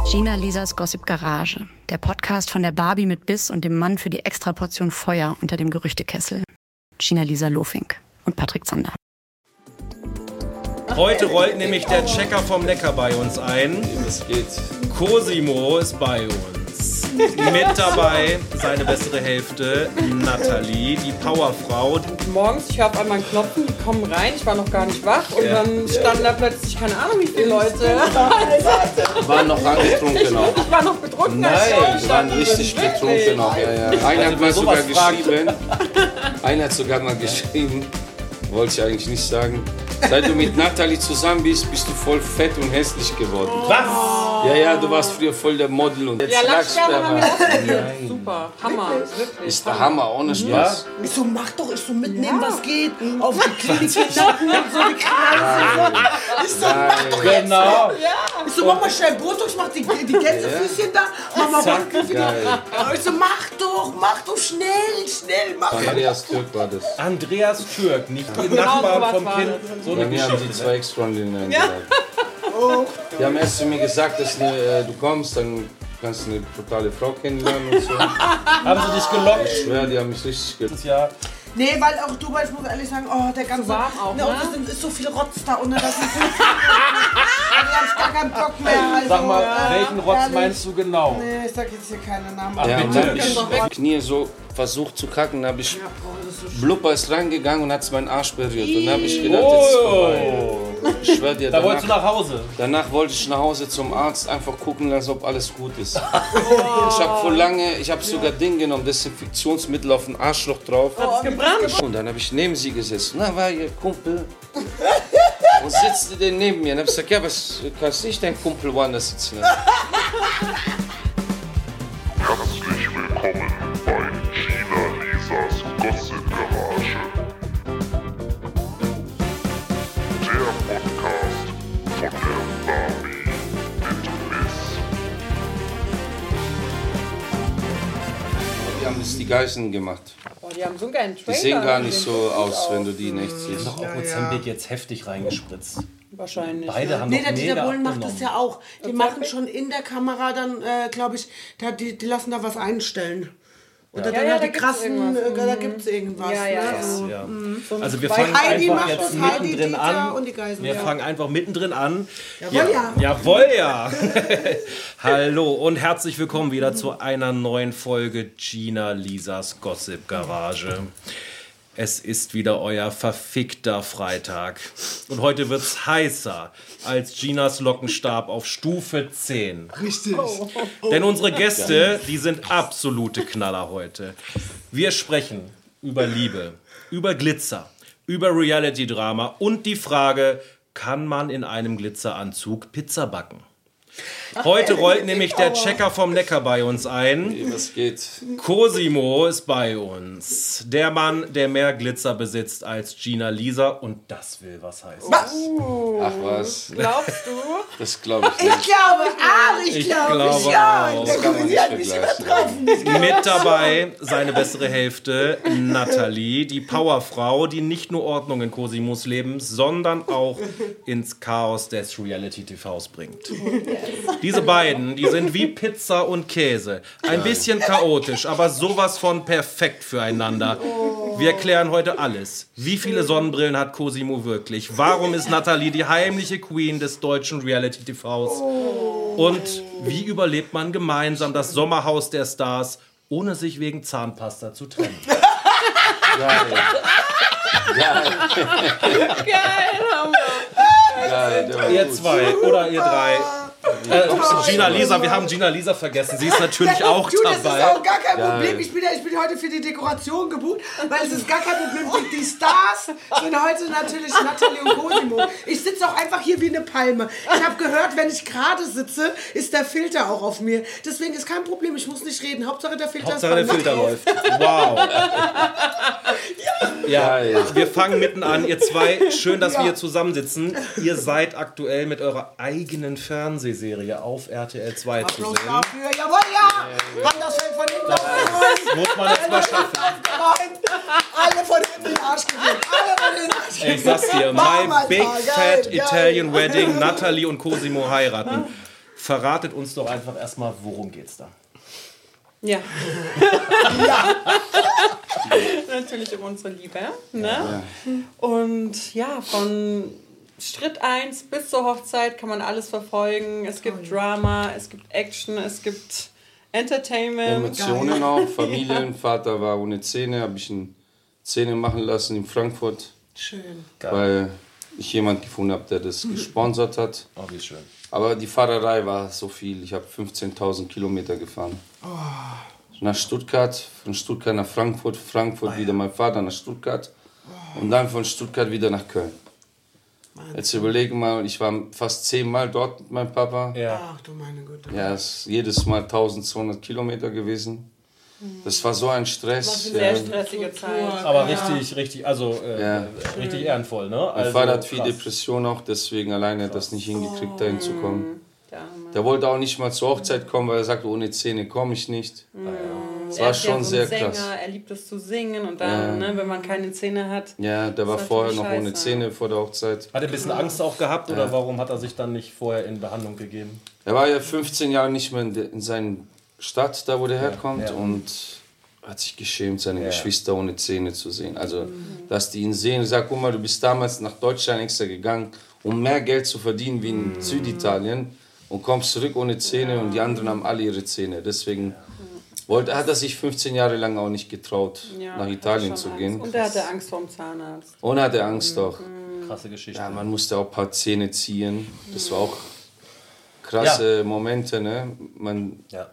Gina Lisas Gossip Garage, der Podcast von der Barbie mit Biss und dem Mann für die Extraportion Feuer unter dem Gerüchtekessel. Gina Lisa Lofink und Patrick Zander. Heute rollt nämlich der Checker vom Neckar bei uns ein. Es geht. Cosimo ist bei uns. Mit dabei seine bessere Hälfte, Nathalie, die Powerfrau. Morgens, ich höre auf einmal einen Klopfen, die kommen rein, ich war noch gar nicht wach und dann standen da plötzlich, keine Ahnung wie viele Leute. Waren noch angetrunken auch. Ich war noch betrunken. Nein, die waren richtig betrunken auch. Ja. Einer hat mal sogar geschrieben, wollte ich eigentlich nicht sagen. Seit du mit Nathalie zusammen bist, bist du voll fett und hässlich geworden. Was? Ja, du warst früher voll der Model und jetzt Ja, Lachsperre haben wir ausprobiert. Nein. Super, Hammer. Wirklich. Ist der Hammer, ohne Spaß. Ich so, mach doch, ich so mitnehmen, was geht. Auf die Klinik schnappen und so die Kreise. Ich so, mach doch jetzt. Genau. Ich so, mach mal schnell Botox, mach die Gänsefüßchen da. Mach mal Geil. Ich so, mach doch, schnell, mach. Andreas Türk war das. Andreas Türk, nicht die Nachbarn sowas vom war Kind. das. So Bei eine mir haben die Geschichte. zwei Extraordinären gesagt. Die haben erst zu mir gesagt, dass du kommst, dann kannst du eine totale Frau kennenlernen und so. Haben sie dich gelockt? Ich schwör, die haben mich richtig gelockt. Ja. Nee, weil auch Dubai, ich muss ehrlich sagen, oh, der ganze... warm auch, ne? ne? Und es ist so viel Rotz da unten, das ist so... Da hab ich gar keinen Bock mehr. Also, Sag mal, welchen Rotz ehrlich. meinst du genau? Nee, ich sag jetzt hier keine Namen. Ja, und bitte. dann hab ich die Knie so versucht zu kacken, dann habe ich Blubber ist reingegangen und hat meinen Arsch berührt. Und dann habe ich gedacht, jetzt ist vorbei. Ich schwör dir, Da wolltest du nach Hause. danach wollte ich nach Hause zum Arzt, einfach gucken lassen, ob alles gut ist. Ich habe sogar Ding genommen, Desinfektionsmittel auf den Arschloch drauf. Hat's gebrannt? Und dann habe ich neben sie gesessen. Na, war ihr Kumpel? Und sitzt denn neben mir? Und habe ich gesagt, ja, was kannst du nicht deinen Kumpel woanders sitzen lassen? Herzlich willkommen bei Gina Lisas Gossip Garage. Der Podcast von der Barbie mit Biss. Die haben das die Geißen gemacht. Oh, die haben so einen geilen Die Trailer. sehen gar nicht so aus, wenn du die in echt siehst. Doch auch Ozempic jetzt heftig reingespritzt. Wahrscheinlich. Beide haben Nee, doch der mega Dieter Bohlen macht abgenommen. das ja auch. Die machen schon in der Kamera dann, glaube ich, die lassen da was einstellen. Oder dann Ja, halt da die gibt's krassen, irgendwas. da gibt's irgendwas. Ja, ja, ne? ja. Also, Ja. Also wir Bei fangen Heidi einfach macht jetzt das Heidi, mittendrin Dieter an. und die Geißen, Wir ja. fangen einfach mittendrin an. Jawohl, ja. Jawohl, ja. Hallo und herzlich willkommen wieder zu einer neuen Folge Gina Lisas Gossip Garage. Es ist wieder euer verfickter Freitag. Und heute wird's heißer als Ginas Lockenstab auf Stufe 10. Richtig. Denn unsere Gäste, die sind absolute Knaller heute. Wir sprechen über Liebe, über Glitzer, über Reality-Drama und die Frage, kann man in einem Glitzeranzug Pizza backen? Heute rollt nämlich der Checker vom Neckar bei uns ein. Was geht? Cosimo ist bei uns. Der Mann, der mehr Glitzer besitzt als Gina Lisa. Und das will was heißen. Ach was, Glaubst du? das glaube ich Ich nicht. glaube, Ich glaube ja. auch. Das kann man nicht vergleichen. Mit dabei seine bessere Hälfte, Nathalie, die Powerfrau, die nicht nur Ordnung in Cosimos Leben, sondern auch ins Chaos des Reality-TVs bringt. Diese beiden, die sind wie Pizza und Käse. Ein bisschen chaotisch, aber sowas von perfekt füreinander. Wir klären heute alles. Wie viele Sonnenbrillen hat Cosimo wirklich? Warum ist Nathalie die heimliche Queen des deutschen Reality-TVs? Und wie überlebt man gemeinsam das Sommerhaus der Stars, ohne sich wegen Zahnpasta zu trennen? Geil, Hammer. Ihr zwei oder ihr drei. Gina Lisa, wir haben Gina Lisa vergessen. Sie ist natürlich auch Du, das ist dabei. auch gar kein Problem. Ich bin heute für die Dekoration gebucht, weil es ist gar kein Problem. Die Stars sind heute natürlich Nathalie und Cosimo. Ich sitze auch einfach hier wie eine Palme. Ich habe gehört, wenn ich gerade sitze, ist der Filter auch auf mir. Deswegen ist kein Problem, ich muss nicht reden. Hauptsache der Filter Hauptsache der ist bei Filter mir. läuft. Wow. Ja, wir fangen mitten an. Ihr zwei, schön, dass wir hier zusammensitzen. Ihr seid aktuell mit eurer eigenen Fernsehserie auf RTL 2 zu Applaus sehen. dafür. Jawohl, ja. Wann das fällt von hinten auf. Muss man jetzt mal schaffen. Alle von hinten in den Arsch gewinnt. Alle von hinten in den Arsch gewinnt. Ich sag's dir, Mach my mal, big geil, fat geil. Italian wedding, Nathalie und Cosimo heiraten. verratet uns doch einfach erstmal, worum geht's da? Ja. Natürlich um unsere Liebe. Ne? Ja. Und ja, von Schritt 1 bis zur Hochzeit kann man alles verfolgen. Es gibt Drama, es gibt Action, es gibt Entertainment. Emotionen auch. Familienvater war ohne Zähne, habe ich eine Zähne machen lassen in Frankfurt. Schön. Weil ich jemanden gefunden habe, der das gesponsert hat. Oh, wie schön. Aber die Fahrerei war so viel. Ich habe 15.000 Kilometer gefahren. Nach Stuttgart, von Stuttgart nach Frankfurt, wieder mein Vater nach Stuttgart und dann von Stuttgart wieder nach Köln. Jetzt überlegen mal, ich war fast 10-mal dort mit meinem Papa. Ja. Ach du meine Güte. Ja, es ist jedes Mal 1200 Kilometer gewesen. Das war so ein Stress. Eine sehr stressige Zeit. Aber richtig, also richtig ehrenvoll, ne? Mein Also, Vater hat viel krass. Depression auch, deswegen alleine das nicht hingekriegt, dahin zu kommen. Ja, Der wollte auch nicht mal zur Hochzeit kommen, weil er sagte, ohne Zähne komme ich nicht. Das war schon sehr krass. Er liebt es zu singen und dann, ne, wenn man keine Zähne hat. Ja, der war ist vorher natürlich noch ohne scheiße. Zähne vor der Hochzeit. Hat er ein bisschen Angst auch gehabt oder warum hat er sich dann nicht vorher in Behandlung gegeben? Er war ja 15 Jahre nicht mehr in seiner Stadt, da wo der herkommt, und hat sich geschämt, seine Geschwister ohne Zähne zu sehen. Also, dass die ihn sehen und sagen, guck mal, du bist damals nach Deutschland extra gegangen, um mehr Geld zu verdienen wie in Süditalien und kommst zurück ohne Zähne und die anderen haben alle ihre Zähne. Deswegen hat er sich 15 Jahre lang auch nicht getraut, Ja, nach hatte Italien schon zu Angst. gehen. Und er hatte Angst vor dem Zahnarzt. Und hatte Angst auch. Krasse Geschichte. Ja, man musste auch ein paar Zähne ziehen. Das war auch krasse Momente. Ne? Ja.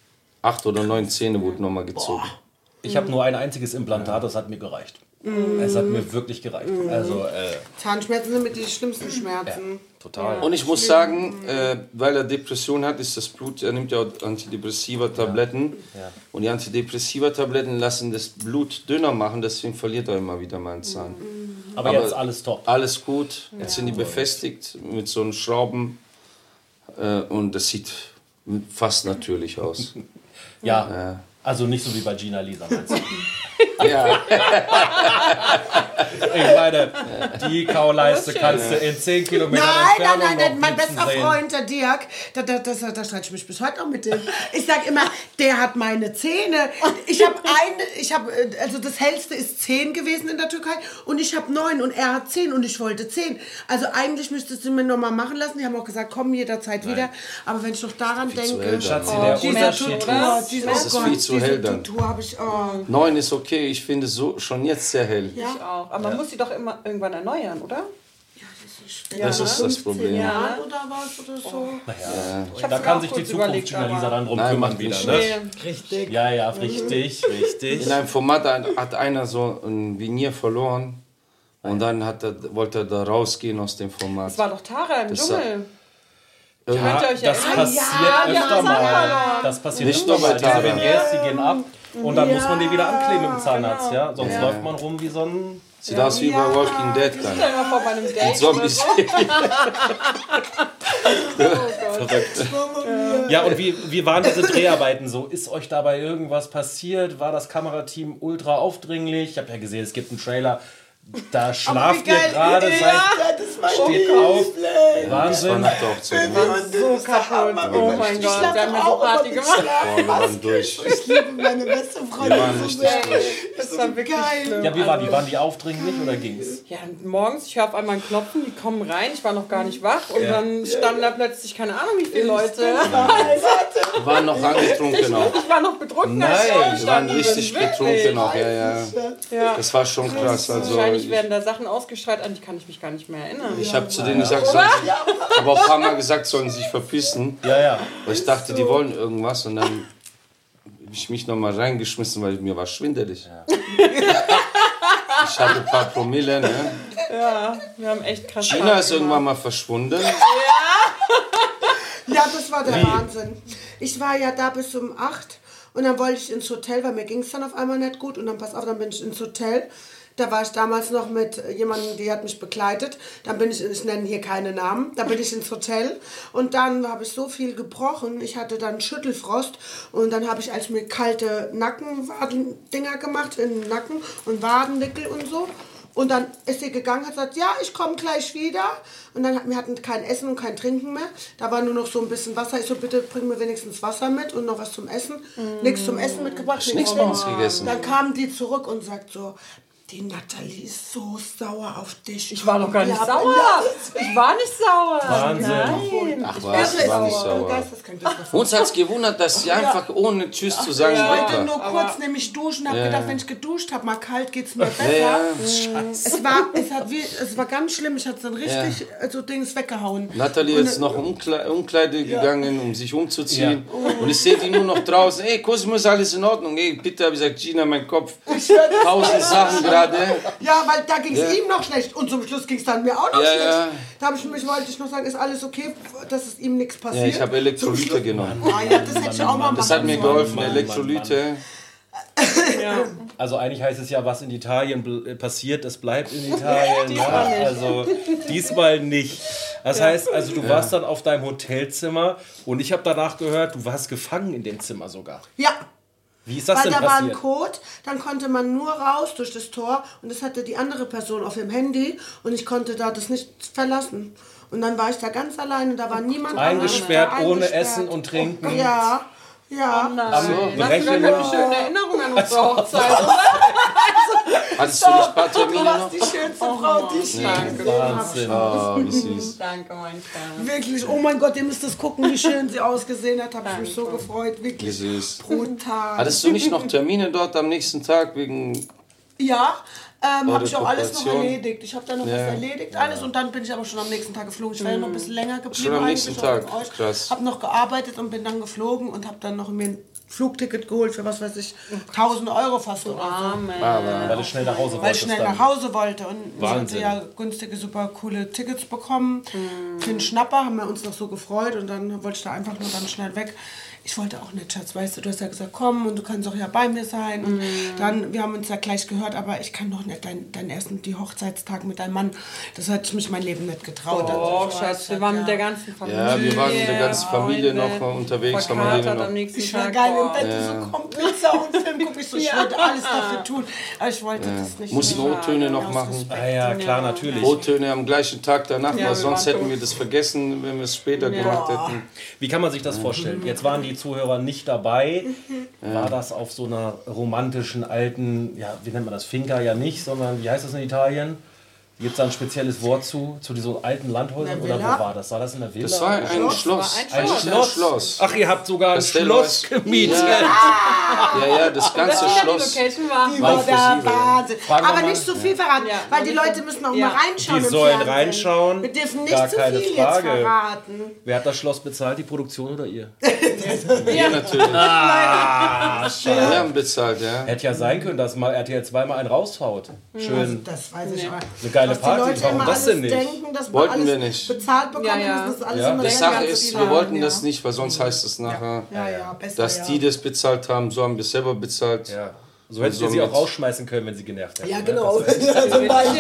8 oder 9 Zähne wurden nochmal gezogen. Ich habe nur ein einziges Implantat, das hat mir gereicht. Es hat mir wirklich gereicht. Also, Zahnschmerzen sind mit die schlimmsten Schmerzen. total. Und ich muss sagen, weil er Depression hat, ist das Blut, er nimmt ja auch Antidepressiva-Tabletten. Ja. Und die Antidepressiva-Tabletten lassen das Blut dünner machen, deswegen verliert er immer wieder mal einen Zahn. Aber jetzt alles top. Alles gut, jetzt sind die befestigt mit so einen Schrauben und das sieht fast natürlich aus. Ja, also nicht so wie bei Gina Lisa, meinst du? Ja. Ich meine, die Kauleiste kannst du in 10 Kilometern Entfernung noch mein blitzen bester sehen. Freund, der Dirk, da streite ich mich bis heute noch mit dem. Ich sag immer, der hat meine Zähne. Also das hellste ist 10 gewesen in der Türkei und ich habe 9 und er hat 10 und ich wollte 10. Also eigentlich müsstest du mir nochmal machen lassen. Die haben auch gesagt, komm jederzeit wieder. Aber wenn ich noch daran denke, Schatzi, der Unterschied ist, Das ist viel zu hell dann. Tutor habe ich, 9 ist okay, ich finde so schon jetzt sehr hell. Ich auch. Aber man muss sie doch immer irgendwann erneuern, oder? Das ist das Problem. Ja, oder was oder so. Da kann sich die Zukunft Gina Lisa dann drum kümmern macht wieder. nicht Ne? Richtig. Ja, richtig. In einem Format hat einer so ein Venier verloren und dann wollte er da rausgehen aus dem Format. Das war doch Tara im Das Dschungel. Ja, Könnt ihr euch das erinnern? passiert öfter mal. Das passiert Nicht öfter nur bei mal. Diese Tara. Vignettes, die gehen ab und dann muss man die wieder ankleben im Zahnarzt. genau. Ja? Sonst läuft man rum wie so ein... Sieht aus wie bei Walking Dead Stell dann. dir mal vor, bei einem Date. Zombies. Ja, und wie waren diese Dreharbeiten so? Ist euch dabei irgendwas passiert? War das Kamerateam ultra aufdringlich? Ich habe ja gesehen, es gibt einen Trailer. Da schlaft ihr gerade, steht auf. Das war Wahnsinn. nach der Hochzeit. So kaputt. Oh mein Gott, wir haben ja so Party gemacht. Boah, wir waren durch. Ich liebe meine beste Wir Freundin waren so richtig sehr. durch. Das war wirklich schlimm. Ja, wie war die? Waren die aufdringlich oder ging's? Ja, und morgens, ich höre auf einmal ein Klopfen, die kommen rein, ich war noch gar nicht wach und dann standen da plötzlich, keine Ahnung wie viele Leute. Wir waren noch angetrunken auch. Ich war noch betrunken, als ich Wir waren aufgestanden bin, richtig wirklich. betrunken auch. Ja. Ja. Das war schon krass. Also, Wahrscheinlich werden da Sachen ausgestrahlt, an die kann ich mich gar nicht mehr erinnern. ich habe zu denen gesagt, ich habe auch ein paar Mal gesagt, sollen sie sich verpissen. Ja. Weil ich dachte, die wollen irgendwas und dann habe ich mich nochmal reingeschmissen, weil mir war schwindelig. Ich hatte ein paar Promille. Ne? Ja, wir haben echt krass. Gina Party ist irgendwann mal verschwunden. Ja, das war der Wahnsinn. Ich war ja da bis um 8 und dann wollte ich ins Hotel, weil mir ging es dann auf einmal nicht gut. Und dann, pass auf, dann bin ich ins Hotel. Da war ich damals noch mit jemandem, die hat mich begleitet. Dann bin ich nenne hier keine Namen, da bin ich ins Hotel. Und dann habe ich so viel gebrochen. Ich hatte dann Schüttelfrost. Und dann habe ich als mir kalte Nackenwadendinger gemacht in den Nacken und Wadenwickel und so. Und dann ist sie gegangen, hat gesagt, ja, ich komme gleich wieder. Und dann wir hatten kein Essen und kein Trinken mehr. Da war nur noch so ein bisschen Wasser. Ich so, bitte bring mir wenigstens Wasser mit und noch was zum Essen. Nichts zum Essen mitgebracht. Nichts bei uns gegessen. Dann kam die zurück und sagt so, die Nathalie ist so sauer auf dich. Ich war doch gar nicht sauer. Ich war nicht sauer. Wahnsinn. Nein. Ach was, ich war nicht sauer. Uns hat es gewundert, dass sie einfach ohne Tschüss zu sagen Ich weg wollte war. nur kurz nämlich duschen, habe gedacht, wenn ich geduscht habe, mal kalt, geht's mir besser. Ja, Es war ganz schlimm, ich hatte dann richtig so Dings weggehauen. Nathalie ist noch Umkleide gegangen, um sich umzuziehen. Und ich sehe die nur noch draußen. Ey, Cosimo, ist alles in Ordnung? Ey, bitte, habe ich gesagt, Gina, mein Kopf. 1000 Sachen gerade. Ja, weil da ging es ihm noch schlecht und zum Schluss ging es dann mir auch noch schlecht. Ja. Da wollte ich noch sagen, ist alles okay, dass es ihm nichts passiert. Ja, ich habe Elektrolyte genommen. Ah ja, das hätte ich auch mal machen Das hat mir sollen. geholfen, Elektrolyte. Also eigentlich heißt es ja, was in Italien passiert, das bleibt in Italien. Ja, also diesmal nicht. Das heißt, also du warst dann auf deinem Hotelzimmer und ich habe danach gehört, du warst gefangen in dem Zimmer sogar. Ja. Wie ist das Weil denn da war ein passiert? Code, dann konnte man nur raus durch das Tor und das hatte die andere Person auf ihrem Handy und ich konnte da das nicht verlassen. Und dann war ich da ganz alleine, da war niemand Eingesperrt, anderes. ohne Essen und Trinken. Ja. Am Hast du Brechen. gar keine schöne Erinnerung an unsere Hochzeit, oder? Hattest du nicht ein paar Du Termine warst noch? die schönste Frau, die ich je gesehen habe. Wahnsinn. Oh, wie süß. Danke, mein Schatz. Wirklich, oh mein Gott, ihr müsst das gucken, wie schön sie ausgesehen hat. Habe ich mich so gefreut, Wie wirklich süß. brutal. Hattest du nicht noch Termine dort am nächsten Tag wegen... Ja, habe Eure ich auch alles noch Kooperation? erledigt. Ich habe da noch was erledigt, alles. Und dann bin ich aber schon am nächsten Tag geflogen. Ich war ja noch ein bisschen länger geblieben. Schon am nächsten eigentlich, Tag, auch mit euch. krass. Habe noch gearbeitet und bin dann geflogen und habe dann noch mir ein Flugticket geholt für, was weiß ich, 1000 Euro fast oder so. Weil du schnell nach Hause Weil ich wolltest. schnell dann. nach Hause wollte. Und ich hatte Wahnsinn. ja günstige, super coole Tickets bekommen. Für einen Schnapper haben wir uns noch so gefreut. Und dann wollte ich da einfach nur dann schnell weg. Ich wollte auch nicht, Schatz, weißt du, du hast ja gesagt, komm und du kannst auch ja bei mir sein. Und dann, wir haben uns ja gleich gehört, aber ich kann doch nicht deinen ersten, die Hochzeitstag mit deinem Mann, das hätte ich mich mein Leben nicht getraut. Oh, Schatz, wir waren mit der ganzen Familie. Ja, wir waren mit der ganzen Familie noch unterwegs. Haben wir denen Verkatert noch am nächsten Ich war Tag. geil im Bett, so komm, Pizza und Film, guck ich so, ich wollte alles dafür tun. Aber ich wollte das nicht. Mussten O-Töne noch machen. Ah ja, klar, natürlich. O-Töne am gleichen Tag danach, Ja, weil wir sonst waren hätten tot. wir das vergessen, wenn wir es später gemacht hätten. Wie kann man sich das vorstellen? Jetzt waren die Zuhörer nicht dabei. War das auf so einer romantischen alten, ja, wie nennt man das? Finca ja nicht, sondern wie heißt das in Italien? Gibt es da ein spezielles Wort zu diesen alten Landhäusern? Oder Villa? wo war das? War das in der Villa? Das war ein Schloss. ein Schloss. Schloss. Ach, ihr habt sogar ein Castello Schloss ist- gemietet. Ja, das ganze Die Schloss. Location war. Die war der Inklusive. Wahnsinn. Fragen wir Aber mal. nicht so viel verraten, Ja, weil die Leute müssen auch mal reinschauen. Die im sollen Fernsehen. reinschauen. Wir dürfen nicht Gar zu keine viel Frage. jetzt verraten. Wer hat das Schloss bezahlt, die Produktion oder ihr? Wir natürlich. Wir haben bezahlt, ja. Hätte ja sein können, dass mal RTL 2 mal einen raushaut. Schön. Das weiß ich aber. Eine geile Dass die Party. Leute Warum immer das denn alles nicht? denken, dass wir Wollten alles wir nicht. bezahlt bekommen Ja, ja. müssen. Das ist alles Ja. immer Die sehr Sache ganz ist, viel wir wollten haben, das nicht, weil sonst heißt es nachher, Ja, besser, dass die das bezahlt haben, so haben wir es selber bezahlt. Ja. So hättet ihr sie auch rausschmeißen können, wenn sie genervt hätten. Ja, ne? genau. Das wär- Zum Beispiel.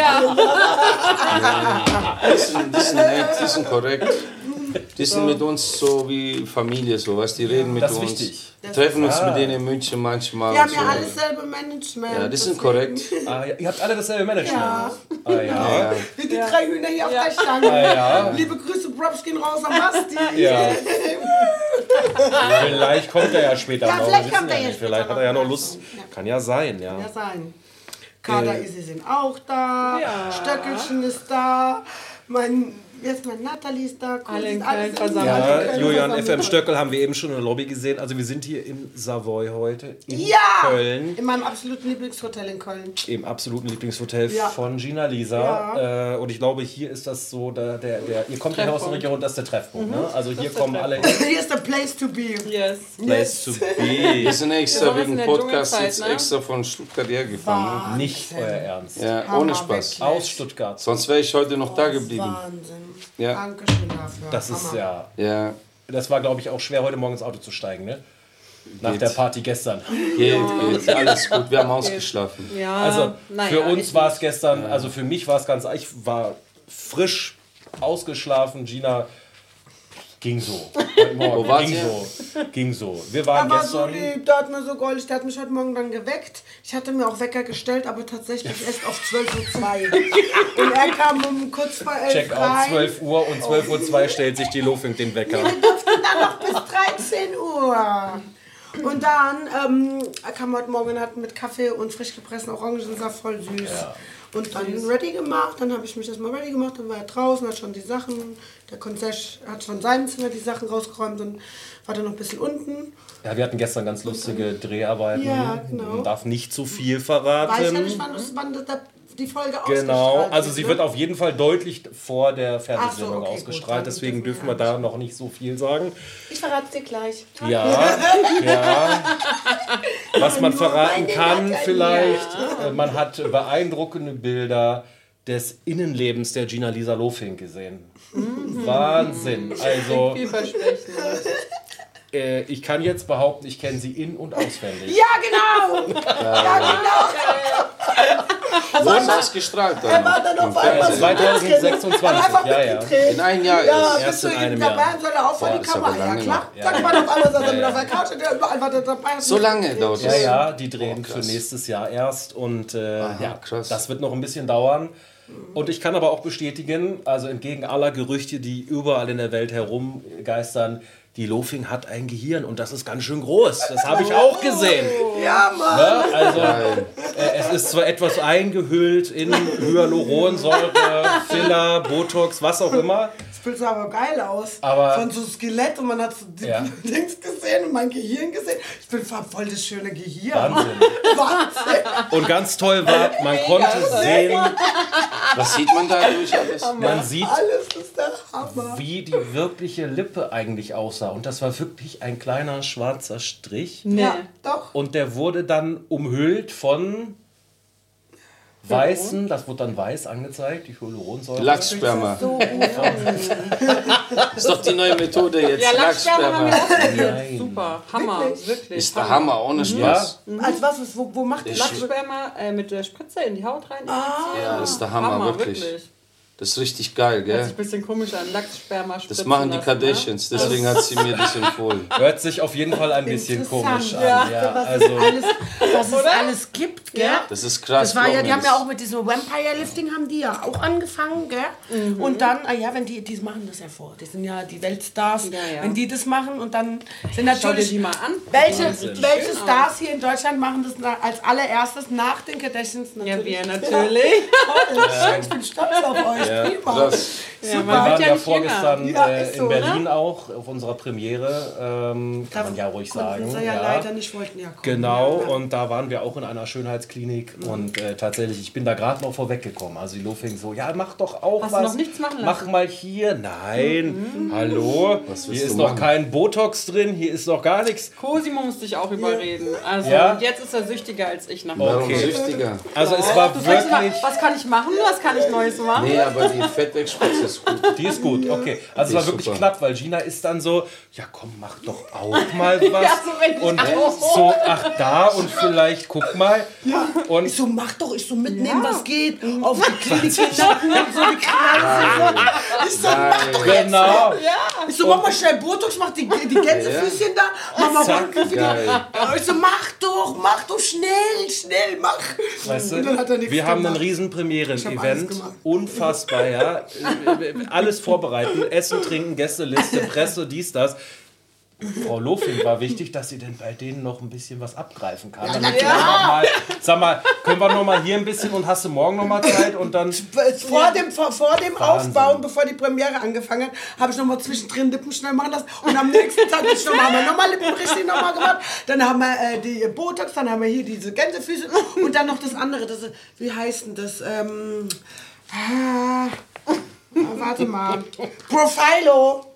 Die sind nett, die sind korrekt. Die sind mit uns so wie Familie, so, weißt, die reden mit Das ist uns. wichtig. Wir treffen uns mit denen in München manchmal. Wir haben und ja so. alles selbe Management. Ja, die sind deswegen- korrekt. Ah, ihr habt alle dasselbe Management. Ja. Ah, ja. Ja. Wie die 3 Hühner hier auf der Stange. ja. Liebe Grüße, Props gehen raus am Basti. Ja. Vielleicht kommt er ja später Ja, noch. vielleicht wir wissen kommt er ja ja nicht. später Vielleicht hat er ja noch. noch Lust. Kann ja sein, ja. Ja, sein. Kader Isi sind auch da. Stöckelchen ist da. Jetzt mein Nathalie ist da. Alle in Ist alles Köln versammelt. alle in Ja, Köln Julian versammelt. FM Stöckel haben wir eben schon in der Lobby gesehen. Also wir sind hier im Savoy heute, in Ja! Köln, In meinem absoluten Lieblingshotel in Köln. im absoluten Lieblingshotel Ja. von Gina Lisa. Und ich glaube, hier ist das so, ihr kommt ja aus der Region, das ist der Treffpunkt. Ne? Also hier kommen alle Hier ist the place to be. Yes. Place to Wir be. sind extra Besonders wegen in der Podcast Dschungelzeit, jetzt ne? extra von Stuttgart hergefahren. Ne? Nicht euer Ernst. Ja, Hammer, ohne Spaß. wirklich. Aus Stuttgart. Sonst wäre ich heute noch da geblieben. Wahnsinn. Ja. Dankeschön dafür. Das ist Hammer. ja. Ja, Das war, glaube ich, auch schwer, heute Morgen ins Auto zu steigen, ne? Nach Geht. der Party gestern. geht, alles gut. Wir haben ausgeschlafen. Ja, Also naja, für uns ich war es gestern, also für mich war es ganz, ich war frisch ausgeschlafen. Gina Ging so. Heute Morgen. Wo wart Ging ihr? so. Ging so. Wir waren Aber so gestern... lieb, der hat mir so goldig, der hat mich heute Morgen dann geweckt. Ich hatte mir auch Wecker gestellt, aber tatsächlich erst auf 12:02 Uhr. Und er kam um kurz vor 11 Check-out rein. 12 Uhr und 12:02 Uhr stellt sich die Lofink den Wecker. Wir durften dann noch bis 13 Uhr. Und dann kam heute Morgen und hat mit Kaffee und frisch gepressten Orangensaft voll süß. Ja. Und dann ready gemacht, dann habe ich mich erstmal ready gemacht, dann war er draußen, hat schon die Sachen, der Concierge hat schon in seinem Zimmer die Sachen rausgeräumt und war dann noch ein bisschen unten. Ja, wir hatten gestern ganz lustige Dreharbeiten. Ja, genau. Man darf nicht zu viel verraten. Weiß ja nicht, wann die Folge ausgestrahlt Genau, also wird, sie ne? wird auf jeden Fall deutlich vor der Fernsehsendung okay, ausgestrahlt, gut, dann deswegen dürfen dürfen wir da noch nicht so viel sagen. Ich verrate es dir gleich. Ja. Was man verraten kann vielleicht, man hat beeindruckende Bilder des Innenlebens der Gina-Lisa Lofink gesehen. Wahnsinn. Also, Vielversprechend. ich kann jetzt behaupten, ich kenne sie in- und auswendig. Ja, genau! Ja, genau! Wurden ausgestrahlt dann? Er war dann auf einmal so 2026, einfach ja, ja. mitgedreht. In einem Jahr Ja, erst. bist Erst du in ihm einem dabei Jahr. und soll er auch vor Boah, die ist aber Kamera? Ja, lange klar. noch. Sag mal, auf einmal saß er mit auf der Couch und der überall war der dabei. So lange dauert Ja, es? ja, die drehen Oh, für krass. nächstes Jahr erst und ja, krass. das wird noch ein bisschen dauern. Und ich kann aber auch bestätigen, also entgegen aller Gerüchte, die überall in der Welt herumgeistern, die Lofink hat ein Gehirn und das ist ganz schön groß. Das habe ich auch gesehen. Ja, Mann. Ja, also es ist zwar etwas eingehüllt in Hyaluronsäure, Filler, Botox, was auch immer. Das sah aber geil aus. Aber- von so Skelett und man hat so die Ja. Dings gesehen und mein Gehirn gesehen. Ich bin voll das schöne Gehirn. Wahnsinn. Wahnsinn. Und ganz toll war, man konnte sehen, Was sieht man da durch alles? man sieht, Alles ist der Hammer. wie die wirkliche Lippe eigentlich aussah. Und das war wirklich ein kleiner schwarzer Strich. Ja, doch. Und der wurde dann umhüllt von weißen, das wurde dann weiß angezeigt, die Hyaluronsäure. Lachssperma. So gut. Das ist doch die neue Methode jetzt. Ja, Lachssperma haben wir auch probiert. Nein. Super. Hammer. Wirklich. Ist der Hammer, ohne Spaß. Als was? Wo macht das? Lachssperma mit der Spritze in die Haut rein. Ja, das ist der Hammer, wirklich. Das ist richtig geil, Hört sich gell? ein bisschen komisch an. Lachssperma spritzen Das machen die lassen, ne? Kardashians, deswegen hat sie mir das empfohlen. Hört sich auf jeden Fall ein bisschen komisch an. Ja, Ja, was, also, was es alles gibt, gell? Das ist krass. Das war ja, glaub die mir haben ja das. auch mit diesem Vampire-Lifting haben die ja auch angefangen, gell? Und dann, ja, wenn die machen das ja vor. Die sind ja die Weltstars. Ja, ja. Wenn die das machen und dann sind Schau dir natürlich die mal an. welche Schön Stars hier in Deutschland machen das als allererstes nach den Kardashians Ja, natürlich. wir natürlich. Toll, ich bin stolz auf euch. Prima. Krass. Ja, wir man waren wird ja ja nicht vorgestern jünger. Ja, ist in so, Berlin auch auf unserer Premiere, kann man ja ruhig Konnten sagen. sie ja leider nicht, wollten ja kommen. Genau, Ja. und da waren wir auch in einer Schönheitsklinik und tatsächlich, ich bin da gerade noch vorweggekommen. Also die Lofink so, ja, mach doch auch Hast du was. noch nichts machen lassen? Mach mal hier. Nein, hallo, Was hier willst ist du noch machen? kein Botox drin, hier ist noch gar nichts. Cosimo musste dich auch überreden. Also Ja? jetzt ist er süchtiger als ich nach Warum Okay. süchtiger? Also es war Du fragst immer, wirklich, was kann ich machen? Was kann ich Neues machen? Nee, aber die Fettwegspritze ist gut. die ist gut, okay. Also Die es ist war wirklich super. knapp, weil Gina ist dann so, ja komm, mach doch auch mal was. Ja, so wenn ich und auch. so, ach da und vielleicht guck mal. Und Ich so, mach doch, ich so mitnehmen, was geht. Auf die Klinik hinten und so die Kreise. Ich so, mach doch jetzt. genau. Ich so, mach mal schnell Botox, mach die Gänsefüßchen da. Mach mal Zack. Rücken für Geil. die. Ich so, mach doch, schnell, mach. Weißt Und dann hat er du, nichts wir haben ein gemacht. riesen Ich hab Premieren-Event. alles gemacht. Unfassbar, ja. Alles vorbereiten, Essen, Trinken, Gästeliste, Presse, dies, das. Frau Lofink war wichtig, dass sie denn bei denen noch ein bisschen was abgreifen kann. Damit sie dann noch mal, sag mal, können wir noch mal hier ein bisschen und hast du morgen noch mal Zeit und dann... Vor dem Aufbauen, bevor die Premiere angefangen hat, habe ich nochmal zwischendrin Lippen schnell machen lassen. Und am nächsten Tag haben wir nochmal Lippen richtig nochmal gemacht. Dann haben wir die Botox, dann haben wir hier diese Gänsefüße und dann noch das andere. Das, wie heißt denn das? Warte mal. Profilo.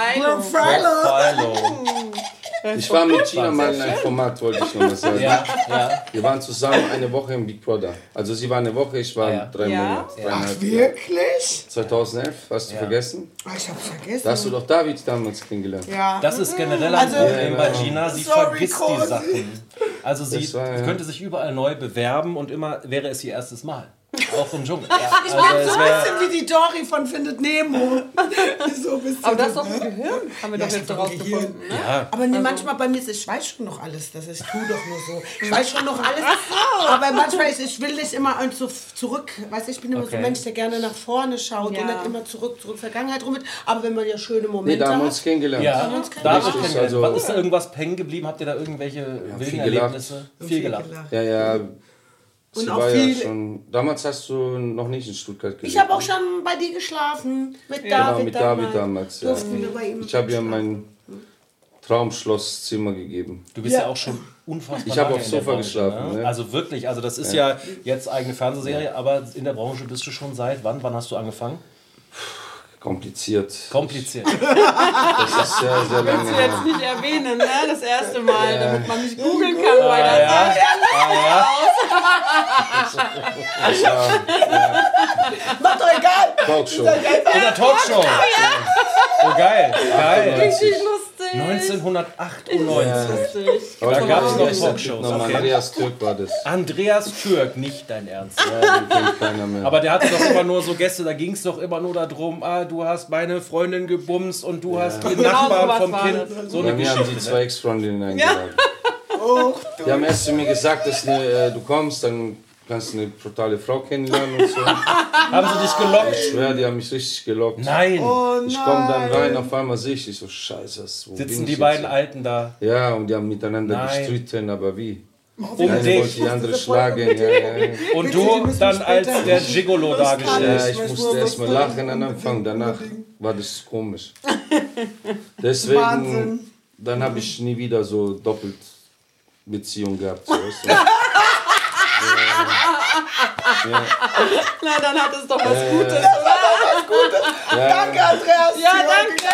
Ich war mit Gina mal in einem Format, wollte ich noch mal sagen. Ja. Wir waren zusammen eine Woche im Big Brother. Also sie war eine Woche, ich war Ja. 3 Ja? Monate. Ach, Dreieinhalb. wirklich? 2011, hast du vergessen? Ich hab's vergessen. Da hast du doch David damals kennengelernt. Ja. Das ist generell ein Also- Problem bei Gina. Sie Sorry, vergisst Cosi. die Sachen. Also sie Das war, ja. könnte sich überall neu bewerben und immer wäre es ihr erstes Mal. Auch im Dschungel. Ja, Ich bin so ein bisschen wie die Dory von Findet Nemo. So ein bisschen. Aber das ist doch ein Gehirn, haben wir doch jetzt rausgefunden. Ne? Ja. Aber nee, manchmal bei mir ist, ich weiß schon noch alles, das ist, ich tue doch nur so. Ich weiß schon noch alles, aber manchmal ist, ich will nicht immer so zurück, weißt du, ich bin immer so ein Mensch, der gerne nach vorne schaut und nicht immer zurück, Vergangenheit rum. Aber wenn man ja schöne Momente da haben wir hat. uns kennengelernt. Ja, da haben wir Richtig, kennengelernt. also- Was ist da irgendwas hängen geblieben? Habt ihr da irgendwelche wilden viel Erlebnisse? Viel gelacht. Ja. Sie Und auch war ja viel- schon. Damals hast du noch nicht in Stuttgart gelebt. Ich habe auch schon bei dir geschlafen, mit Genau, David mit David damals. Ja. Durften wir bei ihm Ich habe ihr mein Traumschlosszimmer gegeben. Du bist ja auch schon unfassbar Ich habe lange aufs in der Sofa Branche, geschlafen, Ne? ne? Also wirklich, also das ist ja jetzt eigene Fernsehserie, aber in der Branche bist du schon seit wann? Wann hast du angefangen? Kompliziert. Kompliziert. Das ist sehr, sehr lange Willst du her. jetzt nicht erwähnen, ne? Das erste Mal, damit man nicht googeln kann, weil das Macht doch egal! Talkshow. In der Talkshow. Oh geil, geil. richtig lustig. 1998. Da gab's noch Talkshows, Okay. okay. Andreas Türk war das. Andreas Türk, nicht dein Ernst. Ja, den kennt keiner mehr. Aber der hatte doch immer nur so Gäste, da ging es doch immer nur darum, du hast meine Freundin gebumst und du hast den Nachbarn sowas vom war Kind. das. So Bei eine mir haben die Geschichte. zwei Ex-Freundinnen eingeladen. Die haben erst zu mir gesagt, dass du kommst, dann kannst du eine brutale Frau kennenlernen und so. Haben sie dich gelockt? Ich schwör, die haben mich richtig gelockt. Nein. Ich komme dann rein, auf einmal sehe ich so, scheiße, wo bin Sitzen ich die jetzt? beiden Alten da. Ja, und die haben miteinander Nein. gestritten, aber wie? Um Eine wollte dich. die andere schlagen. Ja. Und du dann als der Gigolo dargestellt. Ja, ich musste erst mal lachen am Anfang, danach war das komisch. Deswegen, Wahnsinn. dann habe ich nie wieder so doppelt Beziehung gehabt. So, weißt du? Na, dann hat es doch was Gutes, oder? Danke, Andreas! Ja, danke.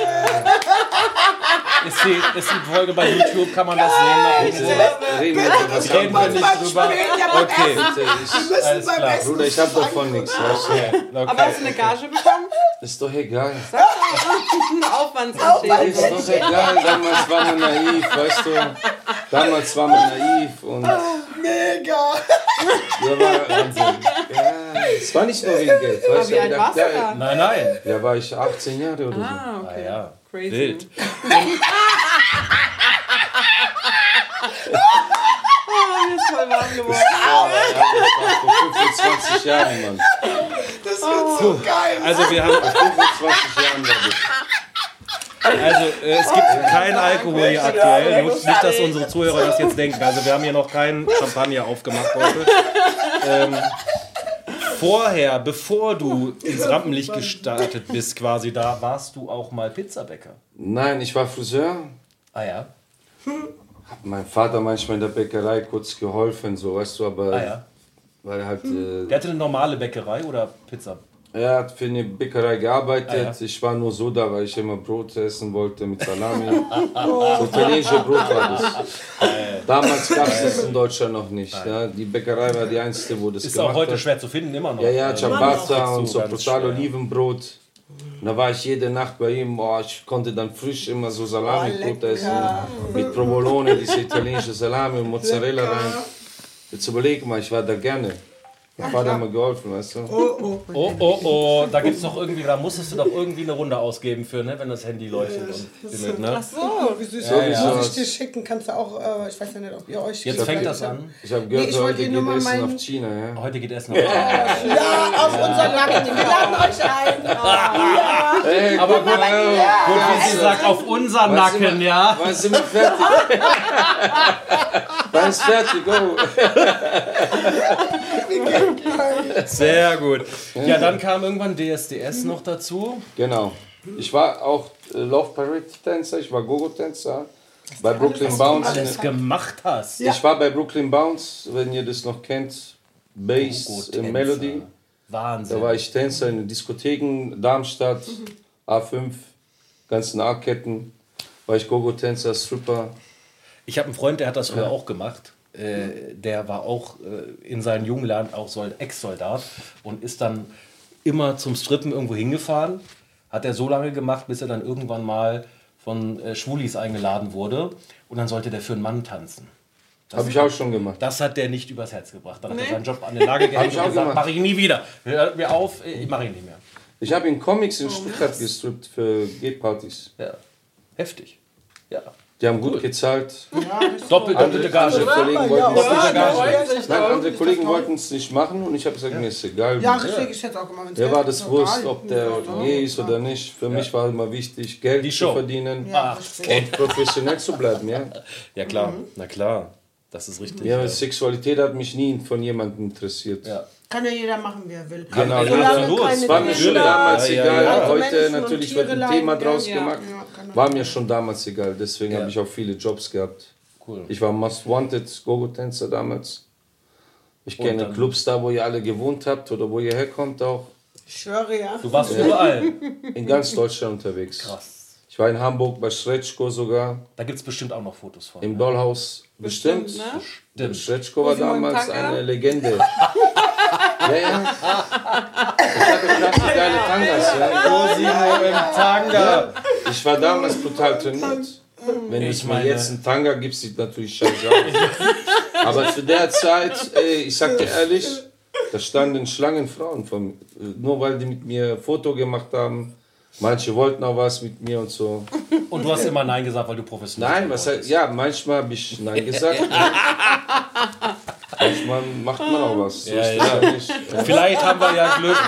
Ist die Folge bei YouTube, kann man das sehen? Reden wir über was Reden wir anderes. nicht drüber. Okay. Bitte, Alles klar. Bruder, ich habe davon nichts. Weißt du? Aber hast du eine Gage bekommen? Ist doch egal. Aufwandsentschädigung. Ist doch egal. Damals war man naiv, weißt du. Damals war man naiv und Mega! ja, es war nicht nur wegen Geld. Weißt Wie alt warst du da? Nein. Ja, war ich 18 Jahre oder so. Ah, Ah okay. ja. Crazy. Wild. Mir ist voll warm geworden. Das war vor 25 Jahren, Mann. Das wird so geil! Also wir haben, 25 Jahren war das. also es gibt keinen Alkohol hier aktuell. Nicht, dass unsere Zuhörer das jetzt denken. Also wir haben hier noch keinen Champagner aufgemacht heute. Vorher, bevor du ins Rampenlicht gestartet bist, quasi da, warst du auch mal Pizzabäcker. Nein, ich war Friseur. Ah ja. Hab mein Vater manchmal in der Bäckerei kurz geholfen, so, weißt du, aber Ah ja. weil halt, Der hatte eine normale Bäckerei oder Pizza? er hat für eine Bäckerei gearbeitet. Ah, ja. Ich war nur so da, weil ich immer Brot essen wollte mit Salami. So italienische Brot war das. Damals gab es das in Deutschland noch nicht. Ja. Die Bäckerei war die einzige, wo das Ist gemacht auch heute hat. schwer zu finden, immer noch. Ja, Ciabatta Kriegst du und so ganz brutal schwer. Olivenbrot. Und da war ich jede Nacht bei ihm. Boah, ich konnte dann frisch immer so Salami-Brot essen. Mit Provolone, diese italienische Salami und Mozzarella rein. Jetzt überleg mal, ich war da gerne. Mein Vater hat mir geholfen, weißt du? Oh, da gibt's doch irgendwie, da musstest du doch irgendwie eine Runde ausgeben für, ne, wenn das Handy leuchtet und bimmelt, ne? So, wie süß. Sowieso. Muss ich dir schicken, kannst du auch, ich weiß ja nicht, ob ihr euch... Jetzt fängt das an. Ich habe gehört, Nee, ich wollte heute dir geht nur mal Essen meinen- auf China, ja? Heute geht Essen. Ja, auf unseren Nacken. Wir laden euch ein. Hey, Aber guck gut, mal, gut, wie sie sagt, auf unseren Nacken, ja. wann sind wir fertig? Wann ist fertig? Oh. Sehr gut. Ja, dann kam irgendwann DSDS noch dazu. Genau. Ich war auch Love Parade Tänzer, ich war Gogo-Tänzer bei Brooklyn Bounce. Alles gemacht hast. Ich war bei Brooklyn Bounce, wenn ihr das noch kennt, Bass Gogo-Tänzer. Melody. Wahnsinn. Da war ich Tänzer in den Diskotheken, Darmstadt, A5, ganzen A-Ketten. War ich Gogo-Tänzer, Stripper. Ich habe einen Freund, der hat das früher auch gemacht. Der war auch in seinen jungen Jahren auch Ex-Soldat und ist dann immer zum Strippen irgendwo hingefahren. Hat er so lange gemacht, bis er dann irgendwann mal von Schwulis eingeladen wurde. Und dann sollte der für einen Mann tanzen. Habe ich auch schon gemacht. Das hat der nicht übers Herz gebracht. Dann hat er seinen Job an den Nagel gehängt und gesagt, mache ich nie wieder. Hört mir auf, ich mache ihn nicht mehr. Ich habe in Comics in Stuttgart gestrippt für Gay-Partys. Ja. Heftig. Ja. Die haben gut gezahlt. Doppelte Gage. Andere Kollegen wollten es nicht machen und ich habe gesagt, mir ist egal. Ja, kriege ich jetzt auch immer. Mir war das wurscht, ob der gay ist oder nicht. Für mich war immer wichtig, Geld zu verdienen und professionell zu bleiben. Ja, ja klar, na klar. Das ist richtig. Ja, Sexualität hat mich nie von jemandem interessiert. Ja. Kann ja jeder machen, wie er will. Genau, absolut. Es war mir schon damals egal. ja. Heute Menschen natürlich und wird ein Tiere Thema leiden, draus ja. gemacht. Ja, genau. War mir schon damals egal. Deswegen habe ich auch viele Jobs gehabt. Cool. Ich war Most Wanted Go-Go-Tänzer damals. Ich kenne Clubs da, wo ihr alle gewohnt habt oder wo ihr herkommt auch. Ich schwöre, ja. Du warst überall. In ganz Deutschland unterwegs. Krass. Ich war in Hamburg bei Schretschko sogar. Da gibt es bestimmt auch noch Fotos von. Im Dollhaus. Bestimmt. Stimmt. Schretschko war damals Tanga? eine Legende. ja. Ich hatte krasse geile Tangas. Ja. Cosimo im Tanga. Ich war damals brutal trainiert. Wenn ich mir jetzt einen Tanga gibst, sieht natürlich scheiße aus. Aber zu der Zeit, ich sag dir ehrlich, da standen Schlangen Frauen von mir. Nur weil die mit mir ein Foto gemacht haben. Manche wollten auch was mit mir und so. Und du hast immer Nein gesagt, weil du professionell Nein, was heißt, ja, manchmal habe ich Nein gesagt. Manchmal macht man auch was. So ist das ja nicht. Vielleicht haben wir ja Glück.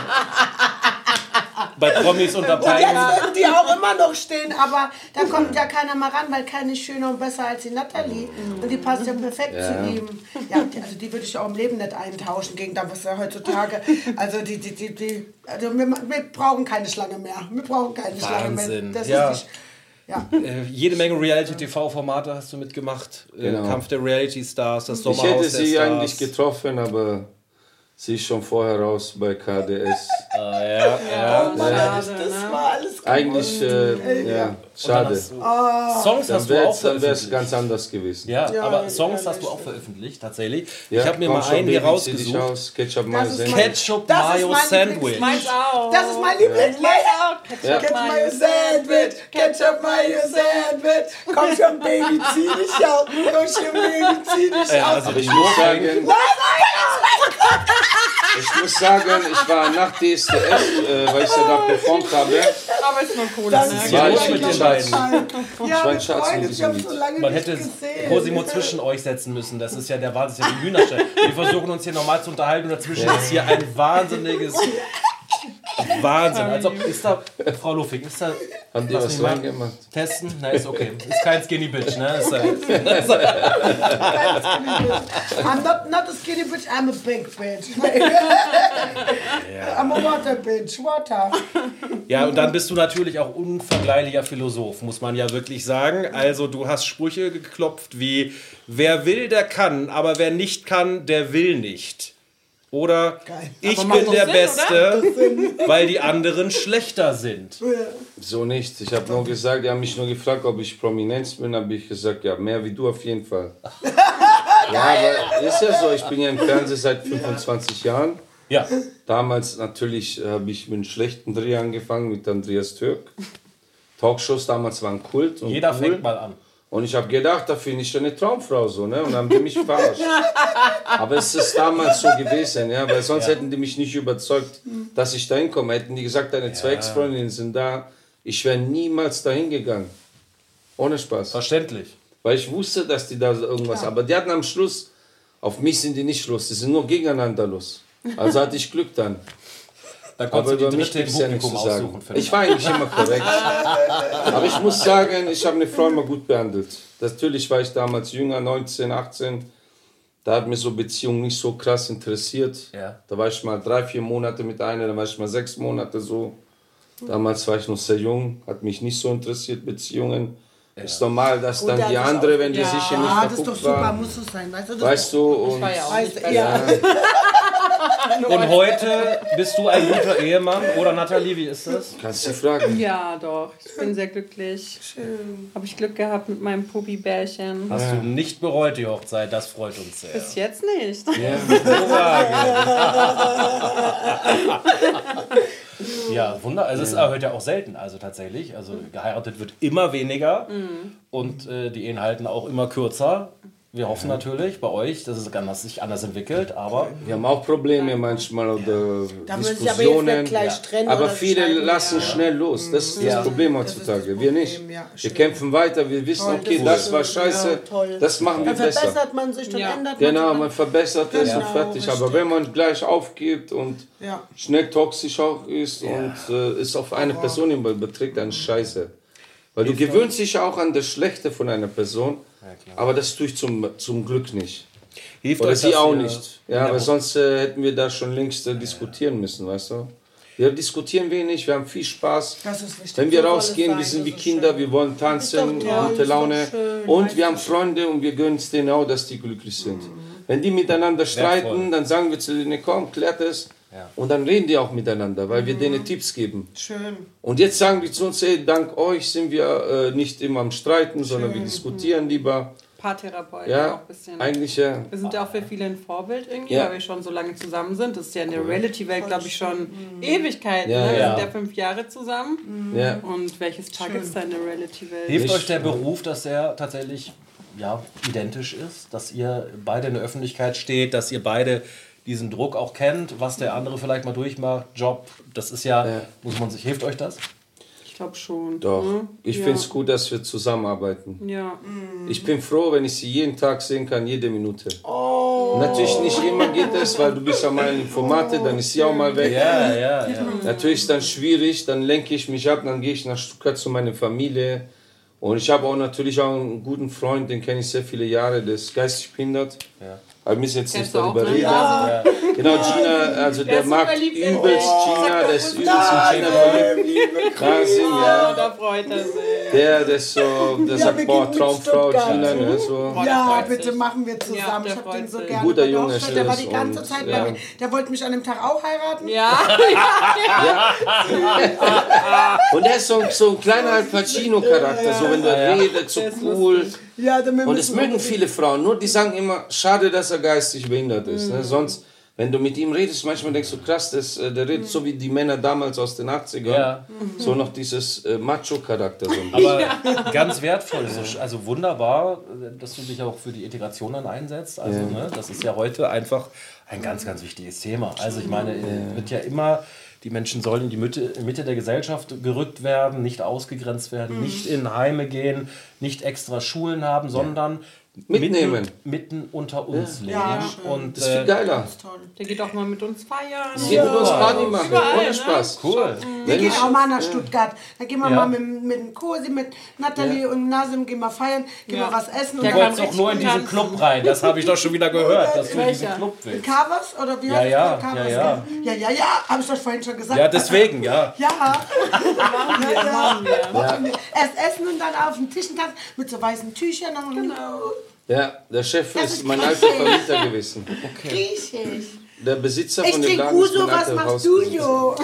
Bei Promis unter Und Palmen. jetzt würden die auch immer noch stehen, aber da kommt ja keiner mal ran, weil keine ist schöner und besser als die Natalie. Und die passt ja perfekt zu ihm. Ja, also die würde ich auch im Leben nicht eintauschen gegen das, was ja heutzutage. Also also wir brauchen keine Schlange mehr. Wir brauchen keine Schlange mehr. Das Ja. ist nicht, ja. Jede Menge Reality-TV-Formate hast du mitgemacht. Genau. Kampf der Reality-Stars, das Ich Sommerhaus hätte der sie Stars. eigentlich getroffen, aber sie ist schon vorher raus bei KDS. Das war alles gut. Eigentlich, ja, schade. Songs hast du auch Dann wäre es veröffentlicht. ganz anders gewesen. Ja, Ja, aber ja, Songs ja, hast du auch veröffentlicht, tatsächlich. Ja, Ich habe mir komm mal schon, einen hier Baby, zieh dich rausgesucht. aus. Ketchup, Mayo, ist Senf. mein- Ketchup Das ist Mayo mein Sandwich. Meins auch. Das ist mein Lieblingslied. Ja. Ketchup Mayo Sandwich, Ketchup Mayo Sandwich. Komm schon, Baby, zieh dich aus. Komm schon, Baby, zieh dich aus. Also Aber ich muss sagen, ich war nach DSDS, weil ich ja da performt habe, Aber ist nur Cola, ne? war ich mit mit den den beiden. beiden. Ja, war ein mit Schatz Freunden, mit ich hab diesem so lange Man nicht hätte gesehen. Cosimo zwischen euch setzen müssen. Das ist ja der Wahnsinn, das ist ja die Hühnerstelle. Wir versuchen uns hier normal zu unterhalten und dazwischen ist hier ein wahnsinniges Wahnsinn. Als ob, ist da, Frau Lufing, ist da... Haben die Lass was mich mal reingemacht? Testen? Na, ist okay. Ist kein Skinny Bitch, ne? Ist, I'm not a skinny bitch, I'm a big bitch. I'm a water bitch, water. ja, und dann bist du natürlich auch unvergleichlicher Philosoph, muss man ja wirklich sagen. Also du hast Sprüche geklopft wie, wer will, der kann, aber wer nicht kann, der will nicht. Oder ich macht bin doch der Sinn, Beste, weil die anderen schlechter sind. So nicht. Ich habe nur gesagt, die haben mich nur gefragt, ob ich Prominenz bin, habe ich gesagt, ja, mehr wie du auf jeden Fall. Ja, aber ist ja so, ich bin ja im Fernsehen seit 25 Jahren. Ja, Damals natürlich habe ich mit einem schlechten Dreh angefangen, mit Andreas Türk. Talkshows damals waren Kult und jeder cool. fängt mal an. Und ich habe gedacht, da finde ich eine Traumfrau so, ne? Und dann haben die mich verarscht. Aber es ist damals so gewesen, ja, weil sonst hätten die mich nicht überzeugt, dass ich da hinkomme. Hätten die gesagt, deine zwei Ex-Freundinnen sind da, ich wäre niemals dahin gegangen. Ohne Spaß. Verständlich. Weil ich wusste, dass die da irgendwas, aber die hatten am Schluss, auf mich sind die nicht los, die sind nur gegeneinander los. Also hatte ich Glück dann. Da Aber konntest du über die mich dritte im gibt es ja nichts Publikum zu aussuchen. sagen. Ich war eigentlich immer korrekt. Aber ich muss sagen, ich habe eine Frau immer gut behandelt. Natürlich war ich damals jünger, 19, 18. Da hat mir so Beziehungen nicht so krass interessiert. Ja. Da war ich mal 3-4 Monate mit einer, dann war ich mal 6 Monate so. Damals war ich noch sehr jung, hat mich nicht so interessiert, Beziehungen. Ist normal, dass Und dann der die hat sich andere, auch- wenn die sich hier nicht Ah, das ist doch verguckt super, war, muss es sein. Weißt du, das weißt du, und war ja auch Weißt nicht du, ja. Und heute bist du ein guter Ehemann, oder Nathalie, wie ist das? kannst du fragen. Ja, doch. Ich bin sehr glücklich. Habe ich Glück gehabt mit meinem Pupi-Bärchen. Hast du nicht bereut, die Hochzeit, das freut uns sehr. Bis jetzt nicht. Ja, Wunder. Also es ist heute ja auch selten, also tatsächlich. Also geheiratet wird immer weniger und die Ehen halten auch immer kürzer. Wir hoffen natürlich bei euch, dass es sich anders entwickelt, aber Wir haben auch Probleme manchmal oder Da müssen sie aber jetzt Diskussionen. nicht gleich trennen Aber oder viele scheiden. lassen schnell los. Das ist das Problem heutzutage. Wir nicht. Ja, Wir stimmt. kämpfen weiter. Wir wissen, okay, das war scheiße. Ja, toll. Das machen wir Dann besser. verbessert man sich, dann ändert man Genau, sich. man verbessert es und Genau, fertig. Aber richtig. wenn man gleich aufgibt und Ja. schnell toxisch auch ist und es auf eine Person überträgt, dann scheiße. Weil du gewöhnst dich auch an das Schlechte von einer Person, aber das tue ich zum Glück nicht. hilft Oder euch sie das, auch ihr nicht. in Ja, der weil sonst hätten wir da schon längst diskutieren müssen, weißt du? Wir diskutieren wenig, wir haben viel Spaß. Das ist wichtig. Wenn wir So soll rausgehen, es wir sein, sind das wie ist Kinder, schön. wir wollen tanzen, Ist doch toll, gute ist doch Laune. schön. Und wir haben Freunde und wir gönnen es denen auch, dass die glücklich sind. Wenn die miteinander streiten, Wertvoll. dann sagen wir zu denen, komm, klärt es. Und dann reden die auch miteinander, weil wir denen Tipps geben. Schön. Und jetzt sagen die zu uns, ey, dank euch sind wir nicht immer am Streiten, sondern wir diskutieren lieber. Paartherapeut Ja, auch ein bisschen. eigentlich ja. Wir sind ja auch für viele ein Vorbild irgendwie, Ja. weil wir schon so lange zusammen sind. Das ist ja in der Reality-Welt, glaube ich, schon Ewigkeiten. Ja, Ne? Wir ja. sind ja 5 Jahre zusammen. Ja. Und welches Tag gibt es da in der Reality-Welt? Hilft Nicht- euch der Beruf, dass er tatsächlich identisch ist, dass ihr beide in der Öffentlichkeit steht, dass ihr beide diesen Druck auch kennt, was der andere vielleicht mal durchmacht, Job, das ist hilft euch das? Ich glaube schon. Doch. Ne? Ich Ja. finde es gut, dass wir zusammenarbeiten. Ja. Ich bin froh, wenn ich sie jeden Tag sehen kann, jede Minute. Natürlich nicht immer geht es, weil du bist ja mal in Formate, dann ist sie auch mal weg. Ja. Natürlich ist dann schwierig, dann lenke ich mich ab, dann gehe ich nach Stuttgart zu meiner Familie. Und ich habe auch natürlich auch einen guten Freund, den kenne ich sehr viele Jahre, der ist geistig behindert. Aber wir müssen jetzt Kennst nicht du auch, darüber ne? reden. Ja. Genau, Gina, also der ist mag super lieb, der übelst Gina, der ist übelst in Gina verliebt. Wahnsinn, Oh, ja. da freut er sich. Der ist so, der sagt, wir boah, gehen mit Traumfrau, Stuttgart. Gina, ne, so. der Ja, freut bitte sich. machen wir Ja, zusammen. der Ich hab freut den so sich. gerne. Guter bei Junge Dorfstadt. Der war die ist ganze und, Zeit ja. bei mir. Der wollte mich an dem Tag auch heiraten. Ja. Und der ist so ein kleiner Al Pacino-Charakter, so wenn der redet, so cool. Ja, dann Und es mögen viele Frauen, nur die sagen immer, schade, dass er geistig behindert ist. Ne? Sonst, wenn du mit ihm redest, manchmal denkst du, krass, der redet so wie die Männer damals aus den 80ern. Ja. So noch dieses Macho-Charakter. So ein Aber ganz wertvoll, also wunderbar, dass du dich auch für die Integration dann einsetzt. Also, ne, das ist ja heute einfach ein ganz, ganz wichtiges Thema. Also ich meine, wird ja immer, die Menschen sollen in die Mitte der Gesellschaft gerückt werden, nicht ausgegrenzt werden, nicht in Heime gehen, nicht extra Schulen haben, sondern Mitnehmen. mitten unter uns leben. Ja, schön. Und, Das ist viel geiler. Der geht auch mal mit uns feiern. Geh mit uns Party machen, Überall, ohne ne? Spaß. cool. Wir gehen auch mal nach Stuttgart. Da gehen wir Ja. mal mit dem Kosi, mit Nathalie und Nasim, gehen wir feiern, gehen wir was essen. Der Du kann wolltest doch richtig nur in gut diesen tanzen. Club rein. Das habe ich doch schon wieder gehört, dass du in diesen Welcher? Club willst. Carvers oder wie Ja, heißt ja, der? Carvers, ja. gell? Ja, habe ich doch vorhin schon gesagt. Ja, deswegen, ja. Ja. Machen wir. Erst essen und dann auf den Tischen tanzen mit so weißen Tüchern. Genau. Ja, der Chef Das ist ist mein krass. alter Vermieter gewesen. Griechisch. Der Besitzer Ich von dem trinke Laden ist Uso, mein was alter machst du, Hausbesitzer. Jo?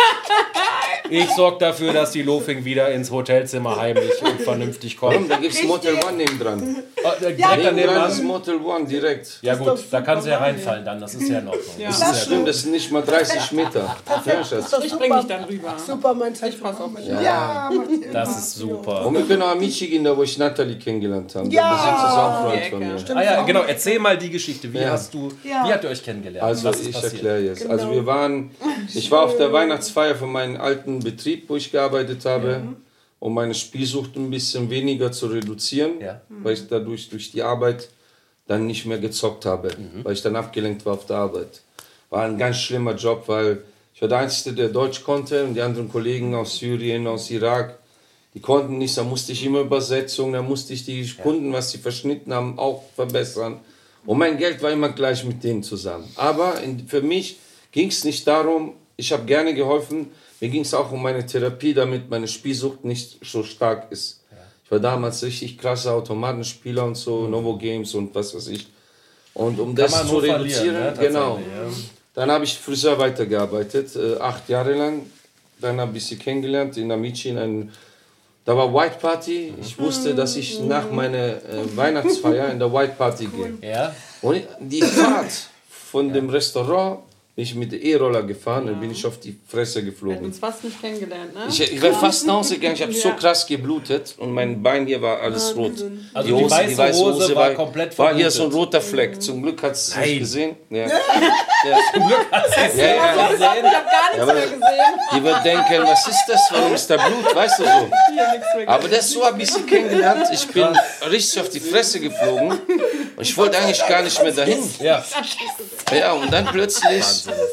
Ich sorge dafür, dass die Lofing wieder ins Hotelzimmer heimlich und vernünftig Warum? kommt. Da gibt es Motel One neben dran. Direkt Neben daneben dran ist an. Motel One direkt. Ja doch gut, da super, kannst du ja Mann, reinfallen dann, das ist ja in Ordnung. Das ist Das ja stimmt, das sind nicht mal 30 Meter. Ja, Schatz. Ich bring dich dann rüber. Super, mein Schatz. Ich pass auf mich. Ja, macht ihr Das immer. ist super. Und wir können auch Amici gehen, da wo ich Nathalie kennengelernt habe. Ja. Der Besitzer ist auch Die Freund von mir. Ecke. Ah ja, genau, erzähl mal die Geschichte. Wie Ja. wie habt ihr euch kennengelernt? Also Was ist ich passiert? erkläre jetzt. Also ich war auf der Weihnachtsfeier von meinem alten Betrieb, wo ich gearbeitet habe, um meine Spielsucht ein bisschen weniger zu reduzieren, Ja. weil ich dadurch durch die Arbeit dann nicht mehr gezockt habe, weil ich dann abgelenkt war auf der Arbeit. War ein ganz schlimmer Job, weil ich war der Einzige, der Deutsch konnte und die anderen Kollegen aus Syrien, aus Irak, die konnten nicht, da musste ich immer Übersetzung, da musste ich die Kunden, was sie verschnitten haben, auch verbessern. Und mein Geld war immer gleich mit denen zusammen. Aber für mich ging es nicht darum, ich habe gerne geholfen, mir ging es auch um meine Therapie, damit meine Spielsucht nicht so stark ist. Ich war damals richtig krasser Automatenspieler und so, Novo Games und was weiß ich. Und um das man zu nur verlieren, reduzieren, ne, genau. tatsächlich, Dann habe ich Friseur weitergearbeitet, 8 Jahre lang. Dann habe ich sie kennengelernt in Amici. Da war White Party. Ich wusste, dass ich nach meiner Weihnachtsfeier in der White Party gehe. Ja? Und die Fahrt von dem Restaurant bin ich mit dem E-Roller gefahren, dann bin ich auf die Fresse Wir hätten geflogen. uns fast nicht kennengelernt, ne? Ich wäre fast nach Hause gegangen, ich habe so krass geblutet und mein Bein hier war alles rot. Also die weiße Hose war komplett war hier vermutet. so ein roter Fleck. Zum Glück hat es nicht gesehen. Ja. Zum Glück hat sie es Ja, ja. Ich habe gar nichts mehr gesehen. Die wird denken, was ist das, warum ist da Blut, weißt du so. Aber das so habe ich sie kennengelernt. Ich bin richtig auf die Fresse geflogen und ich wollte eigentlich gar nicht mehr dahin. Ja. Ja, und dann plötzlich,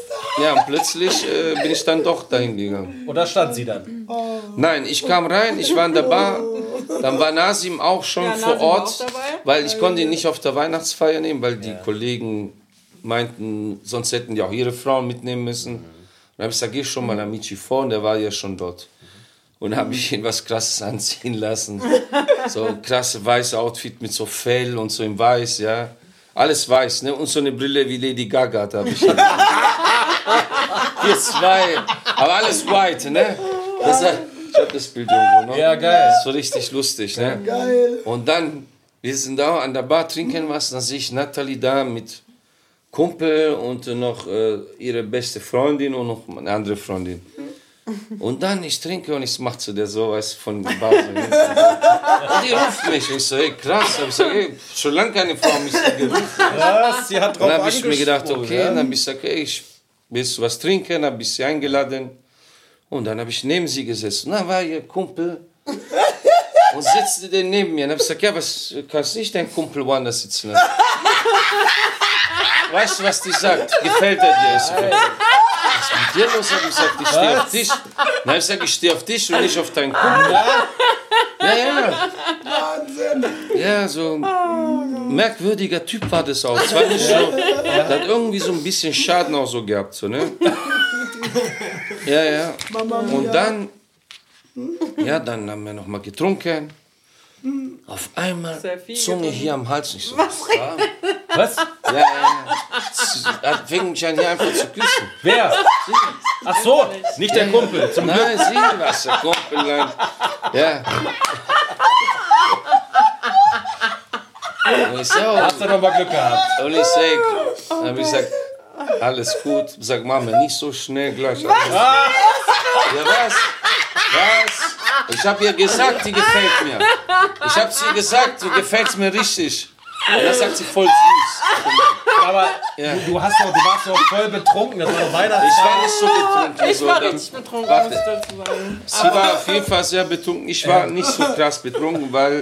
bin ich dann doch dahin gegangen. Und da stand sie dann. Nein, ich kam rein, ich war in der Bar, dann war Nasim auch schon Ja, vor Nasim war Ort, auch dabei. weil ich konnte ihn nicht auf der Weihnachtsfeier nehmen, weil die Kollegen meinten, sonst hätten die auch ihre Frauen mitnehmen müssen. Dann habe ich gesagt, geh schon mal an Michi vor und der war ja schon dort. Und habe ich ihn was Krasses anziehen lassen. So ein krasses weißes Outfit mit so Fell und so in weiß, ja. Alles weiß, ne? Und so eine Brille wie Lady Gaga habe ich. Wir zwei, aber alles white, ne? Ich habe das Bild irgendwo noch. Ja, geil. So richtig lustig, ne? Geil. Und dann, wir sind da an der Bar, trinken was, dann sehe ich Natalie da mit Kumpel und noch ihre beste Freundin und noch eine andere Freundin. Und dann, ich trinke und ich mache zu der so was von der Bar. Und die ruft mich. Ich so, ey, krass. Ich sag, ey, schon lange keine Frau mich gerufen. Was? Sie hat drauf Dann habe ich mir gedacht, angesprochen, okay, ja? dann habe ich gesagt, hey, willst du was trinken? Dann habe ich sie eingeladen. Und dann habe ich neben sie gesessen. Na, war ihr Kumpel. Und setzte den neben mir. Dann habe ich gesagt, ja, was kannst du nicht deinen Kumpel woanders sitzen lassen? Weißt du, was die sagt? Gefällt er dir? Ich so, was ist mit dir los? Hab ich gesagt, ich stehe auf dich. Dann habe ich gesagt, ich stehe auf dich und nicht auf deinen Kumpel. Ja. Wahnsinn. Ja, so ein merkwürdiger Typ war das auch. Es war nicht so, der hat irgendwie so ein bisschen Schaden auch so gehabt, so, ne? Ja. Und dann, dann haben wir noch mal getrunken. Auf einmal Zunge hier am Hals. Nicht so. Was? Ja. Fing mich an, hier einfach zu küssen. Wer? Ach so, nicht der Kumpel. Zum Glück. Nein, sie was, der Kumpel. Ja. Und ich so, Hast du noch mal Glück gehabt? und ich habe gesagt, alles gut. Sag, Mama, nicht so schnell gleich. Ja, was? Ich habe ihr gesagt, die gefällt mir. Ich habe sie gesagt, du gefällst mir richtig. Und das sagt sie voll süß. Aber du warst doch voll betrunken. Das war doch Weihnachtszeit. Ich war nicht so betrunken. Ich war richtig betrunken, muss ich dazu sagen. Sie war auf jeden Fall sehr betrunken. Ich war nicht so krass betrunken, weil...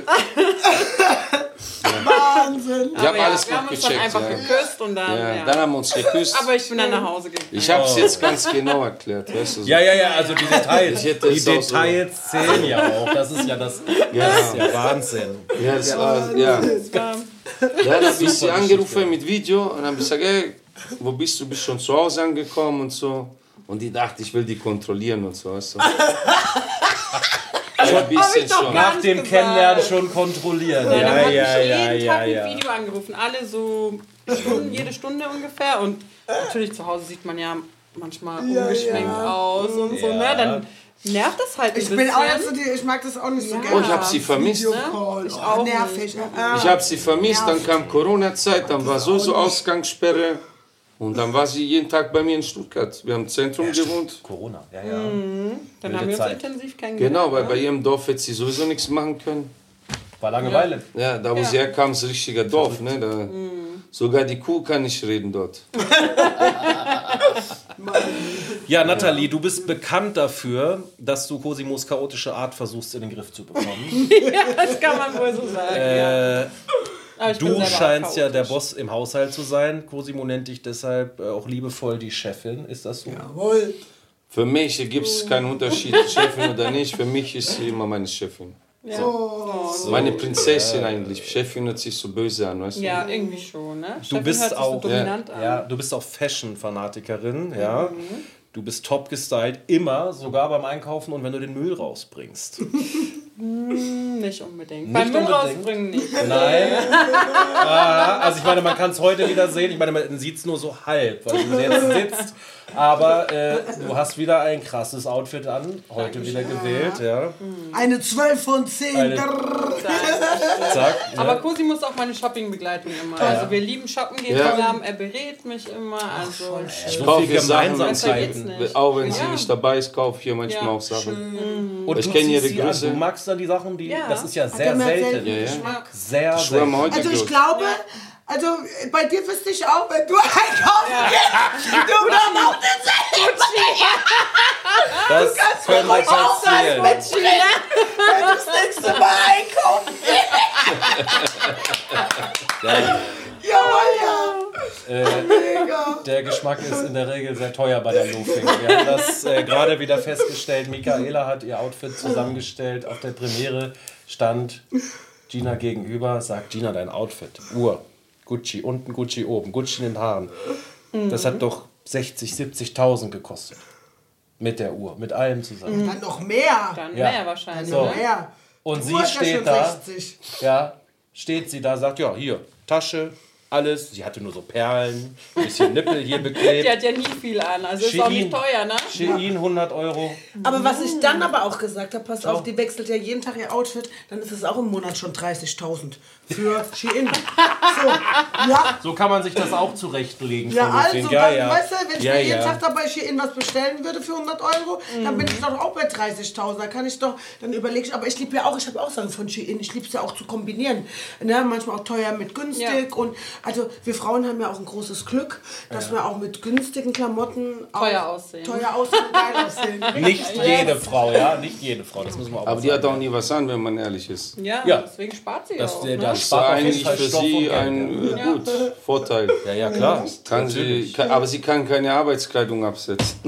Wahnsinn. Ich habe alles wir haben gut uns dann gecheckt. einfach geküsst und dann, Dann haben wir uns geküsst. Aber ich bin dann nach Hause gegangen. Ich habe es jetzt ganz genau erklärt, weißt du? So. Ja, also die Details. Ich hätte Die es auch so- Details zählen ja auch. Das ist ja Wahnsinn. Ja, das war, ja. Dann habe ich sie angerufen mit Video und habe gesagt, ey, wo bist du? Bist schon zu Hause angekommen und so. Und die dachte, ich will die kontrollieren und so. Weißt du? So ein bisschen schon. Nach dem Kennenlernen schon kontrollieren. Dann hat mich jeden Tag ja. mit Video angerufen. Alle so jede Stunde ungefähr. Und natürlich zu Hause sieht man ja manchmal ungeschminkt aus und so. Ne? Dann nervt das halt ein Ich bisschen. bin auch jetzt so ich mag das auch nicht so gerne. Oh, ich habe sie vermisst. Videocall. Ich auch nervig. Ich habe sie vermisst, dann kam Corona-Zeit, dann war so Ausgangssperre. Und dann war sie jeden Tag bei mir in Stuttgart. Wir haben im Zentrum gewohnt. Corona, ja. Dann haben wir uns intensiv kennengelernt. Genau, weil bei ihrem Dorf hätte sie sowieso nichts machen können. War Langeweile. Ja, da wo sie herkam, ist ein richtiger Dorf. Ne? Da, sogar die Kuh kann nicht reden dort. Ja, Nathalie, du bist bekannt dafür, dass du Cosimos chaotische Art versuchst in den Griff zu bekommen. Ja, das kann man wohl so sagen. Aber ich bin Du selber scheinst ja der chaotisch. Boss im Haushalt zu sein. Cosimo nennt dich deshalb auch liebevoll die Chefin. Ist das so? Jawohl. Für mich gibt es keinen Unterschied, Chefin oder nicht. Für mich ist sie immer meine Chefin. Ja. Meine Prinzessin eigentlich. Chefin hört sich so böse an, weißt du? Ja, irgendwie schon, ne? Du Chefin bist hört sich auch, so dominant an. ja, du bist auch Fashion-Fanatikerin, ja. Du bist top gestylt, immer, sogar beim Einkaufen und wenn du den Müll rausbringst. Nicht unbedingt. Nicht Beim Müll unbedingt. rausbringen nicht. Nein. Also ich meine, man kann es heute wieder sehen. Ich meine, man sieht es nur so halb, weil du jetzt sitzt. Aber du hast wieder ein krasses Outfit an. Heute wieder gewählt, ja. Eine 12 von 10. Zack. Aber Cosimo ist auch meine Shoppingbegleitung immer. Also wir lieben shoppen gehen zusammen. Er berät mich immer. Also Ich So kaufe viel hier Sachen, Gemeinsamkeiten. nicht. auch wenn sie nicht dabei ist, kaufe ich hier manchmal auch Sachen. Und Ich du kenne ziehst ihre sie an. Größe. Du magst dann die Sachen, die. Ja. Das ist ja der sehr mehr selten. selten Ja, ja. Geschmack. Sehr Ich schwöre mal, selten. heute Also ich gut. glaube, also bei dir wüsste ich auch, wenn du einkaufen gehst, du brauchst Das können wir passieren. wenn du das nächste Mal einkaufen Mega. Der Geschmack ist in der Regel sehr teuer bei der Lofing. Wir haben das gerade wieder festgestellt. Michaela hat ihr Outfit zusammengestellt. Auf der Premiere stand Gina gegenüber. Sagt Gina, dein Outfit. Uhr, Gucci unten, Gucci oben, Gucci in den Haaren. Das hat doch 60.000, 70.000 gekostet. Mit der Uhr, mit allem zusammen. Dann noch mehr. dann Ja. mehr wahrscheinlich. So. Ne? Mehr. Und sie Uhr ist ja schon steht da. 60. Ja, steht sie da, sagt, ja, hier, Tasche, alles. Sie hatte nur so Perlen, ein bisschen Nippel hier Die beklebt. hat ja nie viel an. Also ist auch nicht teuer, ne? Shein, 100 Euro. Aber was ich dann aber auch gesagt habe, pass auf, die wechselt ja jeden Tag ihr Outfit, dann ist es auch im Monat schon 30.000 für Shein. So, ja. So kann man sich das auch zurechtlegen. Ja, Frau Lofing. also, dann, weißt du, wenn ich mir jeden Tag dabei Shein was bestellen würde für 100 Euro, dann bin ich doch auch bei 30.000. Da kann ich doch, dann überlege ich, aber ich liebe ja auch, ich habe auch Sachen von Shein, ich liebe es ja auch zu kombinieren. Ne? Manchmal auch teuer mit günstig und also wir Frauen haben ja auch ein großes Glück, dass wir auch mit günstigen Klamotten Teuer aussehen. Teuer aussehen und geil aussehen. Nicht jede Frau, ja, nicht jede Frau, das müssen wir auch Aber mal die hat sagen. auch nie was an, wenn man ehrlich ist. Ja, Ja. deswegen spart sie Das, auch. das Ne? Das ist spart auf jeden eigentlich Fall für Stoff und sie Geld, ein gut Vorteil. ja, ja, klar. Aber sie kann keine Arbeitskleidung absetzen.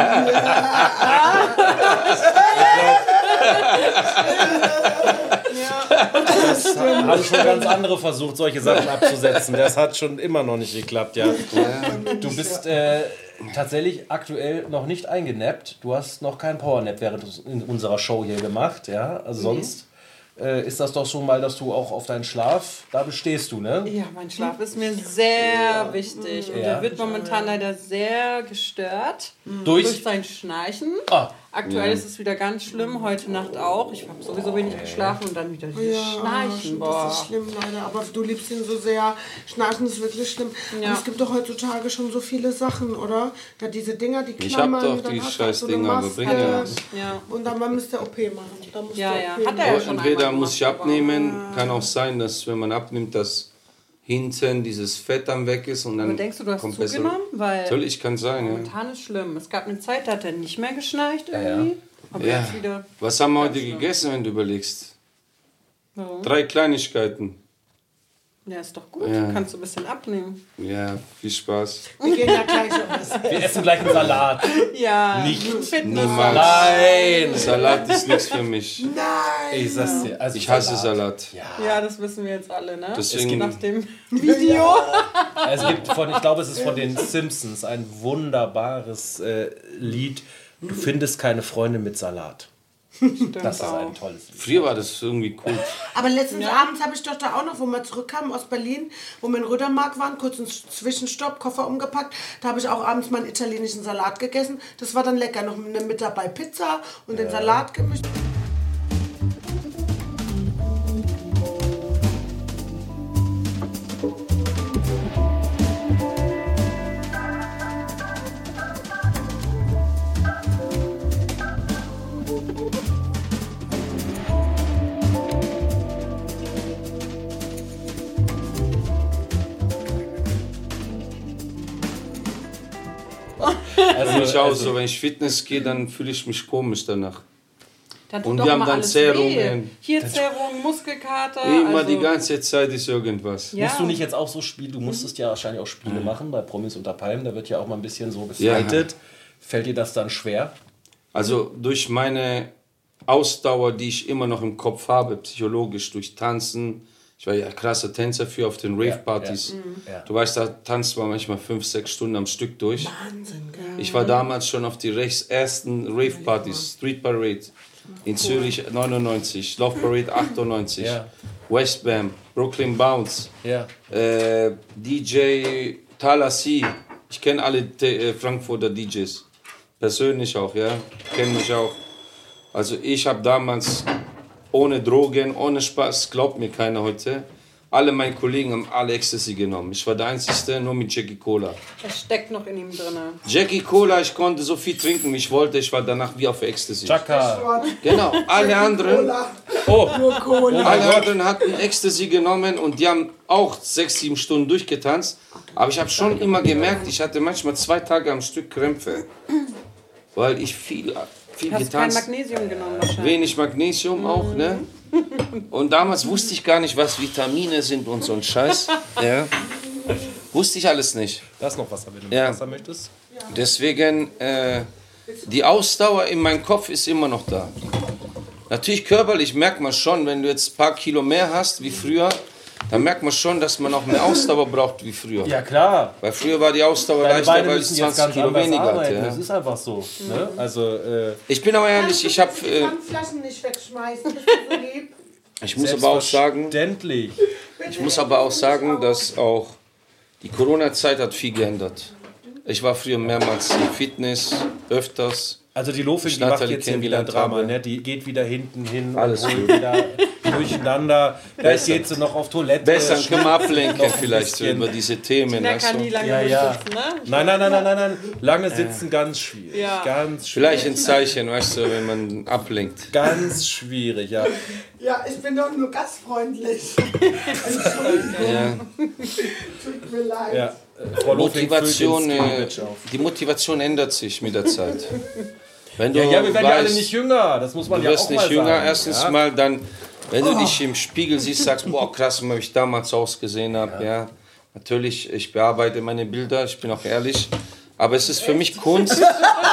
Haben schon ganz andere versucht, solche Sachen abzusetzen. Das hat schon immer noch nicht geklappt, ja. Du bist tatsächlich aktuell noch nicht eingenappt. Du hast noch keinen Powernap während unserer Show hier gemacht, ja. Also sonst ist das doch schon mal, dass du auch auf deinen Schlaf, da bestehst du, ne? Ja, mein Schlaf ist mir sehr wichtig. Und Ja. der wird momentan leider sehr gestört Durch? sein Schnarchen. Ah. Aktuell ist es wieder ganz schlimm, heute Nacht auch. Ich habe sowieso wenig geschlafen und dann wieder dieses Schnarchen. Boah. Das ist schlimm, leider. Aber du liebst ihn so sehr. Schnarchen ist wirklich schlimm. Ja. Und es gibt doch heutzutage schon so viele Sachen, oder? Ja, diese Dinger, die Ich hab klammern. doch dann die hast du auch so eine Scheißdinger, aber Maske. bringen ja nichts. Ja. Und dann man müsste OP machen. Da muss Ja, der ja. OP Hat er ja machen. schon Entweder einmal muss ich gemacht, abnehmen, kann auch sein, dass wenn man abnimmt, dass hinten dieses Fett dann weg ist und dann Aber denkst du, du hast kommt besser. zugenommen? Weil Natürlich kann sein, ja. momentan ist schlimm. Es gab eine Zeit, da hat er nicht mehr geschnarcht irgendwie. Aber Ja. jetzt wieder. Was haben wir heute gegessen, wenn du überlegst? Warum? 3 Kleinigkeiten. Ja, ist doch gut. Ja. Kannst du ein bisschen abnehmen. Ja, viel Spaß. Wir gehen ja gleich auf das. Wir essen gleich einen Salat. Ja, Nicht. Fitness. Niemals. Nein! Salat ist nichts für mich. Nein! Ich sag's dir. Also Ich hasse Salat. Ja, das wissen wir jetzt alle, ne? Deswegen- Nach dem Video. Es gibt ich glaube, es ist von den Simpsons ein wunderbares Lied. Du findest keine Freunde mit Salat. Das ist ein tolles Lied. Früher war das irgendwie cool. Aber letztens abends habe ich doch da auch noch, wo wir zurückkamen aus Berlin, wo wir in Rödermark waren, kurz einen Zwischenstopp, Koffer umgepackt. Da habe ich auch abends meinen italienischen Salat gegessen. Das war dann lecker. Noch mit dabei Pizza und den Salat gemischt. Also, Ich auch so, wenn ich Fitness gehe, dann fühle ich mich komisch danach. Dann tut Und doch wir haben immer dann alles Zerrungen. weh. Hier Zerrungen, Muskelkater. Immer also, die ganze Zeit ist irgendwas. ja. Musst du nicht jetzt auch so spielen? Du musstest ja wahrscheinlich auch Spiele machen bei Promis unter Palmen. Da wird ja auch mal ein bisschen so gefightet. Fällt dir das dann schwer? Also durch meine Ausdauer, die ich immer noch im Kopf habe, psychologisch, durch Tanzen. Ich war ja krasser Tänzer für auf den Rave-Partys. Ja. Du weißt, da tanzt man manchmal 5-6 Stunden am Stück durch. Wahnsinn, gell? Ich war damals schon auf die ersten Rave-Partys, Street Parade. In Zürich 99, Love Parade 98, Westbam, Brooklyn Bounce, DJ Talassi. Ich kenne alle Frankfurter DJs. Persönlich auch, kenne mich auch. Also ich habe damals ohne Drogen, ohne Spaß, glaubt mir keiner heute, alle meine Kollegen haben alle Ecstasy genommen. Ich war der Einzige, nur mit Jackie Cola. Das steckt noch in ihm drin. Jackie Cola, ich konnte so viel trinken, wie ich wollte. Ich war danach wie auf Ecstasy. Chaka. Genau, alle anderen, Nur Cola. alle anderen hatten Ecstasy genommen und die haben auch 6-7 Stunden durchgetanzt. Aber ich habe schon immer gemerkt, ich hatte manchmal 2 Tage am Stück Krämpfe. Weil ich viel Hast kein getanzt. Magnesium genommen wahrscheinlich. Wenig Magnesium auch, ne? Und damals wusste ich gar nicht, was Vitamine sind und so ein Scheiß. Ja. Wusste ich alles nicht. Da ist noch Wasser, wenn du Wasser möchtest. Deswegen, die Ausdauer in meinem Kopf ist immer noch da. Natürlich körperlich merkt man schon, wenn du jetzt ein paar Kilo mehr hast wie früher, dann merkt man schon, dass man auch mehr Ausdauer braucht wie früher. Ja, klar. Weil früher war die Ausdauer Deine leichter, Beine weil ich müssen jetzt 20 ganz Kilo anders weniger hatte. arbeiten. Ja. Das ist einfach so. Ne? Also, Ich bin aber ehrlich, ich habe... Die Pfandflaschen nicht wegschmeißen, bist du so lieb? Ich muss aber auch sagen, dass auch die Corona-Zeit hat viel geändert. Ich war früher mehrmals in Fitness, öfters. Also die Lofing, die macht jetzt hier wieder Drama, ne? Die geht wieder hinten hin Alles und holt gut. wieder durcheinander. Gleich geht sie noch auf Toilette. Besser können wir ablenken noch ein vielleicht bisschen. über diese Themen. Tina Weißt kann du? nie lange Ja. sitzen, ne? Nein. Lange sitzen, ganz schwierig. Ja. Ganz schwierig. Vielleicht ein Zeichen, weißt du, wenn man ablenkt. Ganz schwierig, ja. Ja, ich bin doch nur gastfreundlich. Entschuldigung, Ja. tut mir leid. ja. Frau Lofing füllt Motivation, den Sandwich auf. die Motivation ändert sich mit der Zeit. Wenn du Ja, wir werden ja alle weißt, nicht jünger. Das muss man du ja wirst auch nicht mal jünger, sagen. erstens ja? mal dann, wenn du dich im Spiegel siehst, sagst, boah krass, wie ich damals ausgesehen habe. Ja. Natürlich, ich bearbeite meine Bilder, ich bin auch ehrlich. Aber es ist für mich Kunst.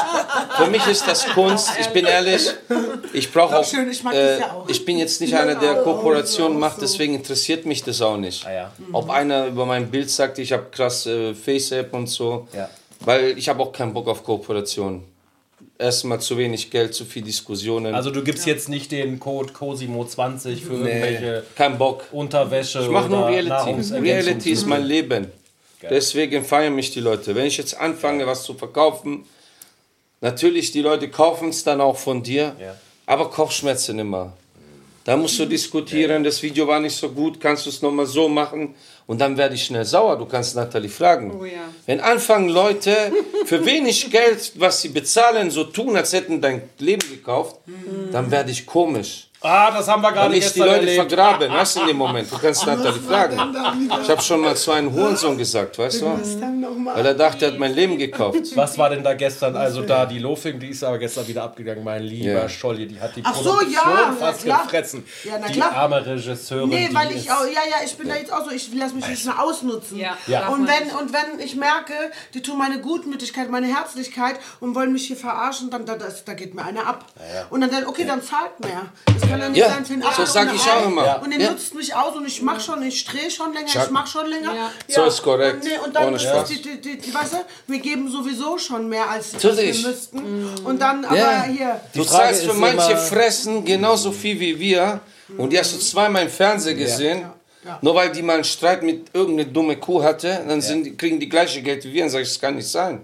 Für mich ist das Kunst. Ich bin ehrlich. Ich brauche auch. schön, ich mag das ja auch. Ich bin jetzt nicht einer, der Kooperationen macht, deswegen interessiert mich das auch nicht. ja. Ob einer über mein Bild sagt, ich habe krass Face-App und so. Ja. Weil ich habe auch keinen Bock auf Kooperation. Erstmal zu wenig Geld, zu viel Diskussionen. Also du gibst jetzt nicht den Code Cosimo20 für irgendwelche kein Bock. Unterwäsche Ich mache nur oder Reality. Reality ist mein Leben. Geil. Deswegen feiern mich die Leute. Wenn ich jetzt anfange, was zu verkaufen, natürlich, die Leute kaufen es dann auch von dir, aber Kopfschmerzen immer. Da musst du diskutieren, das Video war nicht so gut, kannst du es nochmal so machen? Und dann werde ich schnell sauer, du kannst Nathalie fragen. Oh ja. Wenn anfangen Leute für wenig Geld, was sie bezahlen, so tun, als hätten dein Leben gekauft, dann werde ich komisch. Ah, das haben wir Dann gerade ist die gestern Leute erlebt. vergraben, weißt du, in dem Moment. Du kannst Nathalie fragen. Ich habe schon mal zu einem Hurensohn gesagt, weißt du? Weil er dachte, er hat mein Leben gekauft. Was war denn da gestern? Also da die Lofing, die ist aber gestern wieder abgegangen, mein lieber Ja. Scholli, die hat die Ach so, Produktion ja, fast na klar. gefressen. Ja, na die klar. arme Regisseurin, Nee, die weil ist, ich auch, ich bin da jetzt auch so, ich lasse mich nicht mehr ausnutzen. Ja. Ja. Und wenn ich merke, die tun meine Gutmütigkeit, meine Herzlichkeit und wollen mich hier verarschen, dann da geht mir einer ab. Und dann okay, dann zahlt mehr. Das kann ja nicht Ja, sein für einen so Abend sag und ich eine auch Ei. immer. Und der nutzt mich aus und ich mach schon, ich drehe schon länger, ich mach schon länger. Ja. So ist korrekt. Und dann Ohne Spaß. die weißt du, wir geben sowieso schon mehr als Natürlich. wir müssten. Und dann aber Ja. hier. Du Frage zahlst für ist manche immer- Fressen genauso viel wie wir und die hast du zweimal im Fernsehen gesehen. Nur weil die mal einen Streit mit irgendeiner dumme Kuh hatte, dann kriegen die gleiche Geld wie wir. Dann sag ich, das kann nicht sein.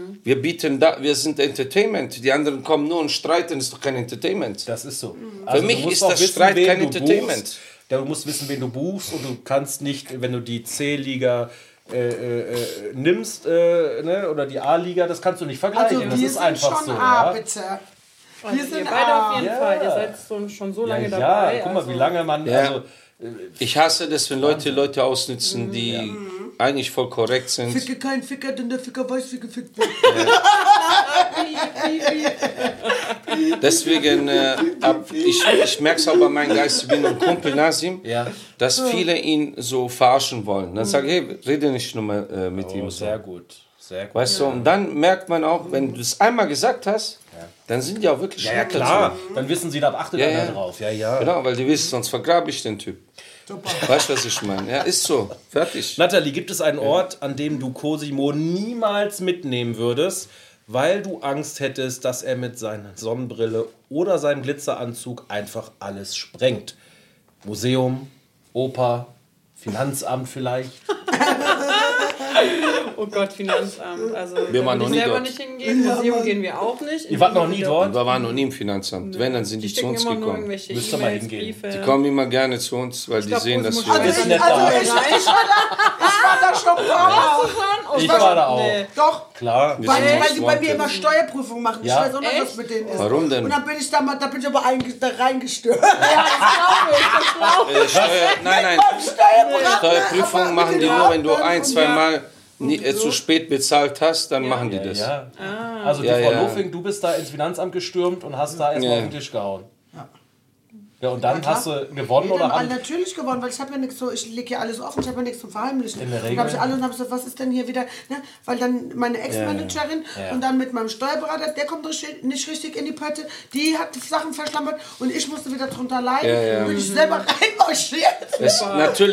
Wir sind Entertainment. Die anderen kommen nur und streiten, das ist doch kein Entertainment. Das ist so. Für mich du musst ist auch das wissen, Streit wen kein du Entertainment. buchst. Ja, du musst wissen, wen du buchst und du kannst nicht, wenn du die C-Liga nimmst ne, oder die A-Liga, das kannst du nicht vergleichen. Also das wir ist sind einfach schon so. A, ja? bitte. Also Wir sind ihr beide auf jeden Ja. Fall. Ihr seid schon so lange Ja, dabei. guck mal, also. wie lange man. Ja. Also, Ich hasse das, wenn Leute ausnützen, die eigentlich voll korrekt sind. Ficke kein Ficker, denn der Ficker weiß, wie gefickt wird. Deswegen, ich merke es auch bei meinem Geist, ich bin ein Kumpel Nasim, Ja. dass viele ihn so verarschen wollen. Dann sage ich, hey, rede nicht nur mal mit ihm. oh, So. sehr gut. Sehr gut. Weißt du, und dann merkt man auch, wenn du es einmal gesagt hast, dann sind die auch wirklich Ja, schlecht klar. Dann wissen sie, da achtet Ja, einer ja. drauf. Ja, ja. dazu. Genau, weil die wissen, sonst vergrabe ich den Typ. Weißt du, was ich meine? Ja, ist so. Fertig. Nathalie, gibt es einen Ort, an dem du Cosimo niemals mitnehmen würdest, weil du Angst hättest, dass er mit seiner Sonnenbrille oder seinem Glitzeranzug einfach alles sprengt. Museum, Oper, Finanzamt vielleicht. Oh Gott, Finanzamt. Also, Wir waren da noch würde ich nie selber dort. nicht hingehen. Museum gehen wir auch nicht. Ihr wart noch nie dort? Wir waren noch nie im Finanzamt. Wenn, dann sind die zu schicken uns immer nur gekommen. irgendwelche Müsst ihr mal E-Mails, hingehen. Briefe. Die kommen immer gerne zu uns, weil die glaub, sehen, dass Großmutter- wir... Also Ist ich, nett also da. ich war da schon ein paar Mal. Oh, Ich war da auch. Nee. Doch. Klar. Wir Weil sind die bei mir Wanted. immer Steuerprüfung machen. Ich Ja? weiß auch nicht, was Echt? mit denen ist. Warum denn? Und dann bin ich da aber da reingestört. Nein. Steuerprüfung machen die nur, wenn du ein-, zweimal zu spät bezahlt hast, dann machen die das. Ja. Also die Ja, Frau ja. Lofing, du bist da ins Finanzamt gestürmt und hast da erstmal Ja. auf den Tisch gehauen. Ja, und dann klar. hast du gewonnen Nee, oder dann haben... natürlich gewonnen, weil ich habe ja nichts so, ich lege ja alles offen, ich habe ja nichts zum Verheimlichen. In der Und Regel. habe ich alle und habe gesagt, was ist denn hier wieder, ne? Weil dann meine Ex-Managerin und dann mit meinem Steuerberater, der kommt nicht richtig in die Pötte, die hat die Sachen verschlampert und ich musste wieder drunter leiden. Ja, ja. Und bin ich selber reinmarschiert.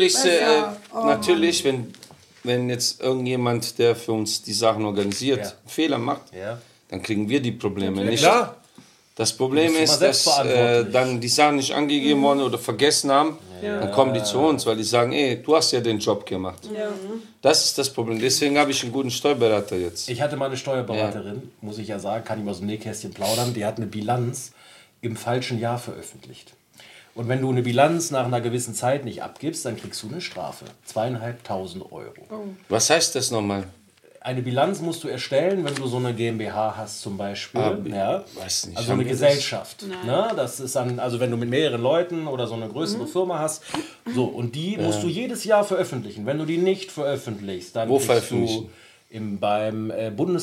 Natürlich, wenn jetzt irgendjemand, der für uns die Sachen organisiert, Fehler macht, Ja. dann kriegen wir die Probleme nicht. Klar. Das Problem Du bist ist, immer dass selbstverantwortlich. dann die Sachen nicht angegeben wurden oder vergessen haben. Dann kommen die zu uns, weil die sagen, ey, du hast ja den Job gemacht. Das ist das Problem. Deswegen habe ich einen guten Steuerberater jetzt. Ich hatte mal eine Steuerberaterin, muss ich ja sagen, kann ich mal aus dem Nähkästchen plaudern, die hat eine Bilanz im falschen Jahr veröffentlicht. Und wenn du eine Bilanz nach einer gewissen Zeit nicht abgibst, dann kriegst du eine Strafe. 2.500 €. Was heißt das nochmal? Eine Bilanz musst du erstellen, wenn du so eine GmbH hast zum Beispiel. Ja. weiß nicht, Also haben eine wir das? Gesellschaft. Ne? Das ist dann, also wenn du mit mehreren Leuten oder so eine größere Firma hast. So, und die musst du jedes Jahr veröffentlichen. Wenn du die nicht veröffentlichst, dann Wo kriegst veröffentlichen? du beim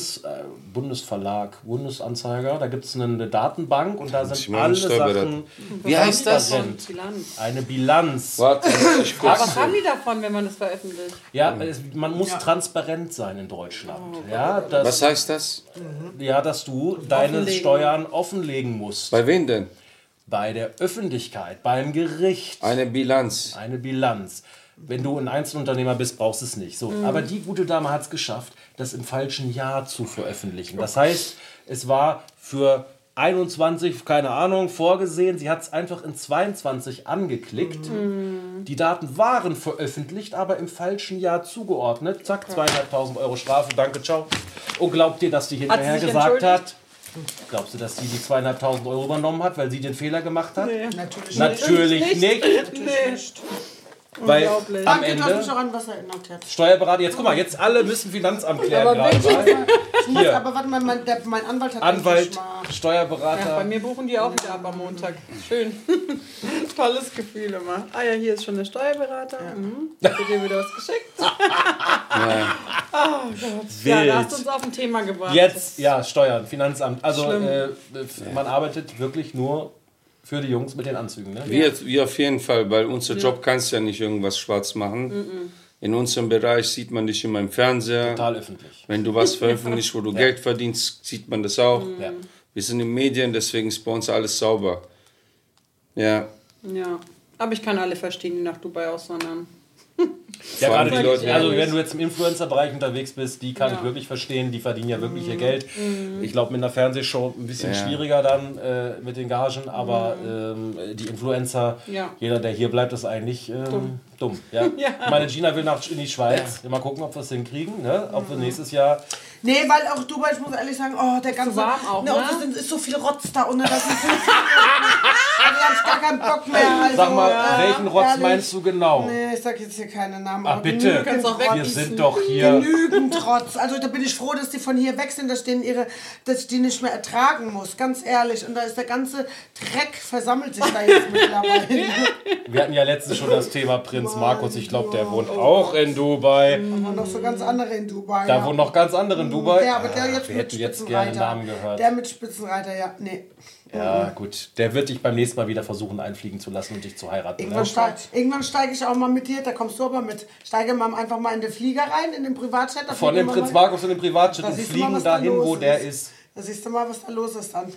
Bundesverlag, Bundesanzeiger, da gibt es eine Datenbank und da ich sind mal einen alle Steuerberater. Sachen. Wie heißt das? Bilanz. Eine Bilanz. Warte, ich Aber guck's. was haben die davon, wenn man das veröffentlicht? Ja, man muss transparent sein in Deutschland. Ja, dass, Was heißt das? ja, dass du deine Offenlegen. Steuern offenlegen musst. Bei wem denn? Bei der Öffentlichkeit, beim Gericht. Eine Bilanz. Eine Bilanz. Wenn du ein Einzelunternehmer bist, brauchst du es nicht. So, aber die gute Dame hat es geschafft, das im falschen Jahr zu veröffentlichen. Das heißt, es war für 21, keine Ahnung, vorgesehen. Sie hat es einfach in 22 angeklickt. Die Daten waren veröffentlicht, aber im falschen Jahr zugeordnet. Zack, 2.500 € Strafe, danke, ciao. Und glaubt ihr, dass die hinterher sich gesagt entschuldigt? hat? Glaubst du, dass die 2.500 € übernommen hat, weil sie den Fehler gemacht hat? Nee. Natürlich nicht. Nee. Weil Unglaublich. am Danke, dass mich Ende auch an was erinnert hat. Steuerberater, jetzt guck mal, jetzt alle müssen Finanzamt klären gerade. Ich muss, Hier. aber warte mal, mein Anwalt hat Anwalt, eigentlich mal... Ja, bei Steuerberater. mir buchen die auch wieder ab am Montag. Schön. Tolles Gefühl immer. Ah ja, hier ist schon der Steuerberater. Hat dir wieder was geschickt? Oh Gott. Ja, da hast du uns auf ein Thema gebracht. Jetzt, ja, Steuern, Finanzamt. Also Schlimm. man arbeitet wirklich nur für die Jungs mit den Anzügen. Ne? Wir auf jeden Fall, weil unser Job kannst ja nicht irgendwas schwarz machen. In unserem Bereich sieht man dich immer im Fernseher. Total öffentlich. Wenn du was veröffentlichst, wo du Geld verdienst, sieht man das auch. Ja. Wir sind in Medien, deswegen ist bei uns alles sauber. Ja, Ja. Aber ich kann alle verstehen, die nach Dubai auswandern. Ja, Vor allem gerade die Leute, also ja. wenn du jetzt im Influencer-Bereich unterwegs bist, die kann ich wirklich verstehen, die verdienen ja wirklich ihr Geld. Ich glaube, mit einer Fernsehshow ein bisschen schwieriger dann mit den Gagen, aber die Influencer, jeder, der hier bleibt, ist eigentlich dumm. Ja? Meine Gina will in die Schweiz. Mal gucken, ob wir es hinkriegen, ne? Ob wir nächstes Jahr... Nee, weil auch Dubai, ich muss ehrlich sagen, oh, der ganze... warm auch, ne? ne? Und es ist so viel Rotz da unten, das ist so viel... Also da hab ich gar keinen Bock mehr. Also, Sag mal, welchen Rotz ehrlich. meinst du genau? Nee, ich sag jetzt hier keine Namen. Ach aber bitte, genügend auch Rotz. wir sind doch hier... Genügend Rotz. Also da bin ich froh, dass die von hier weg sind, dass ich die nicht mehr ertragen muss, ganz ehrlich. Und da ist der ganze Dreck versammelt sich da jetzt mittlerweile. Wir hatten ja letztens schon das Thema Prinz Markus. Ich glaube, der wohnt auch in Dubai. Und noch so ganz andere in Dubai. Da ja. wohnen noch ganz andere in Dubai. Der, aber der jetzt wir mit hätten jetzt gerne Spitzenreiter. Namen gehört. Der mit Spitzenreiter, ja, nee. Ja, gut. Der wird dich beim nächsten Mal wieder versuchen, einfliegen zu lassen und dich zu heiraten. Ne? Irgendwann steige ich auch mal mit dir, da kommst du aber mit. Steige mal einfach mal in den Flieger rein, in den Privatjet. da Von fliegen dem wir Prinz mal- Markus und dem Privatjet Da und siehst du mal, fliegen was da dahin, los wo der ist. ist. Da siehst du mal, was da los ist dann.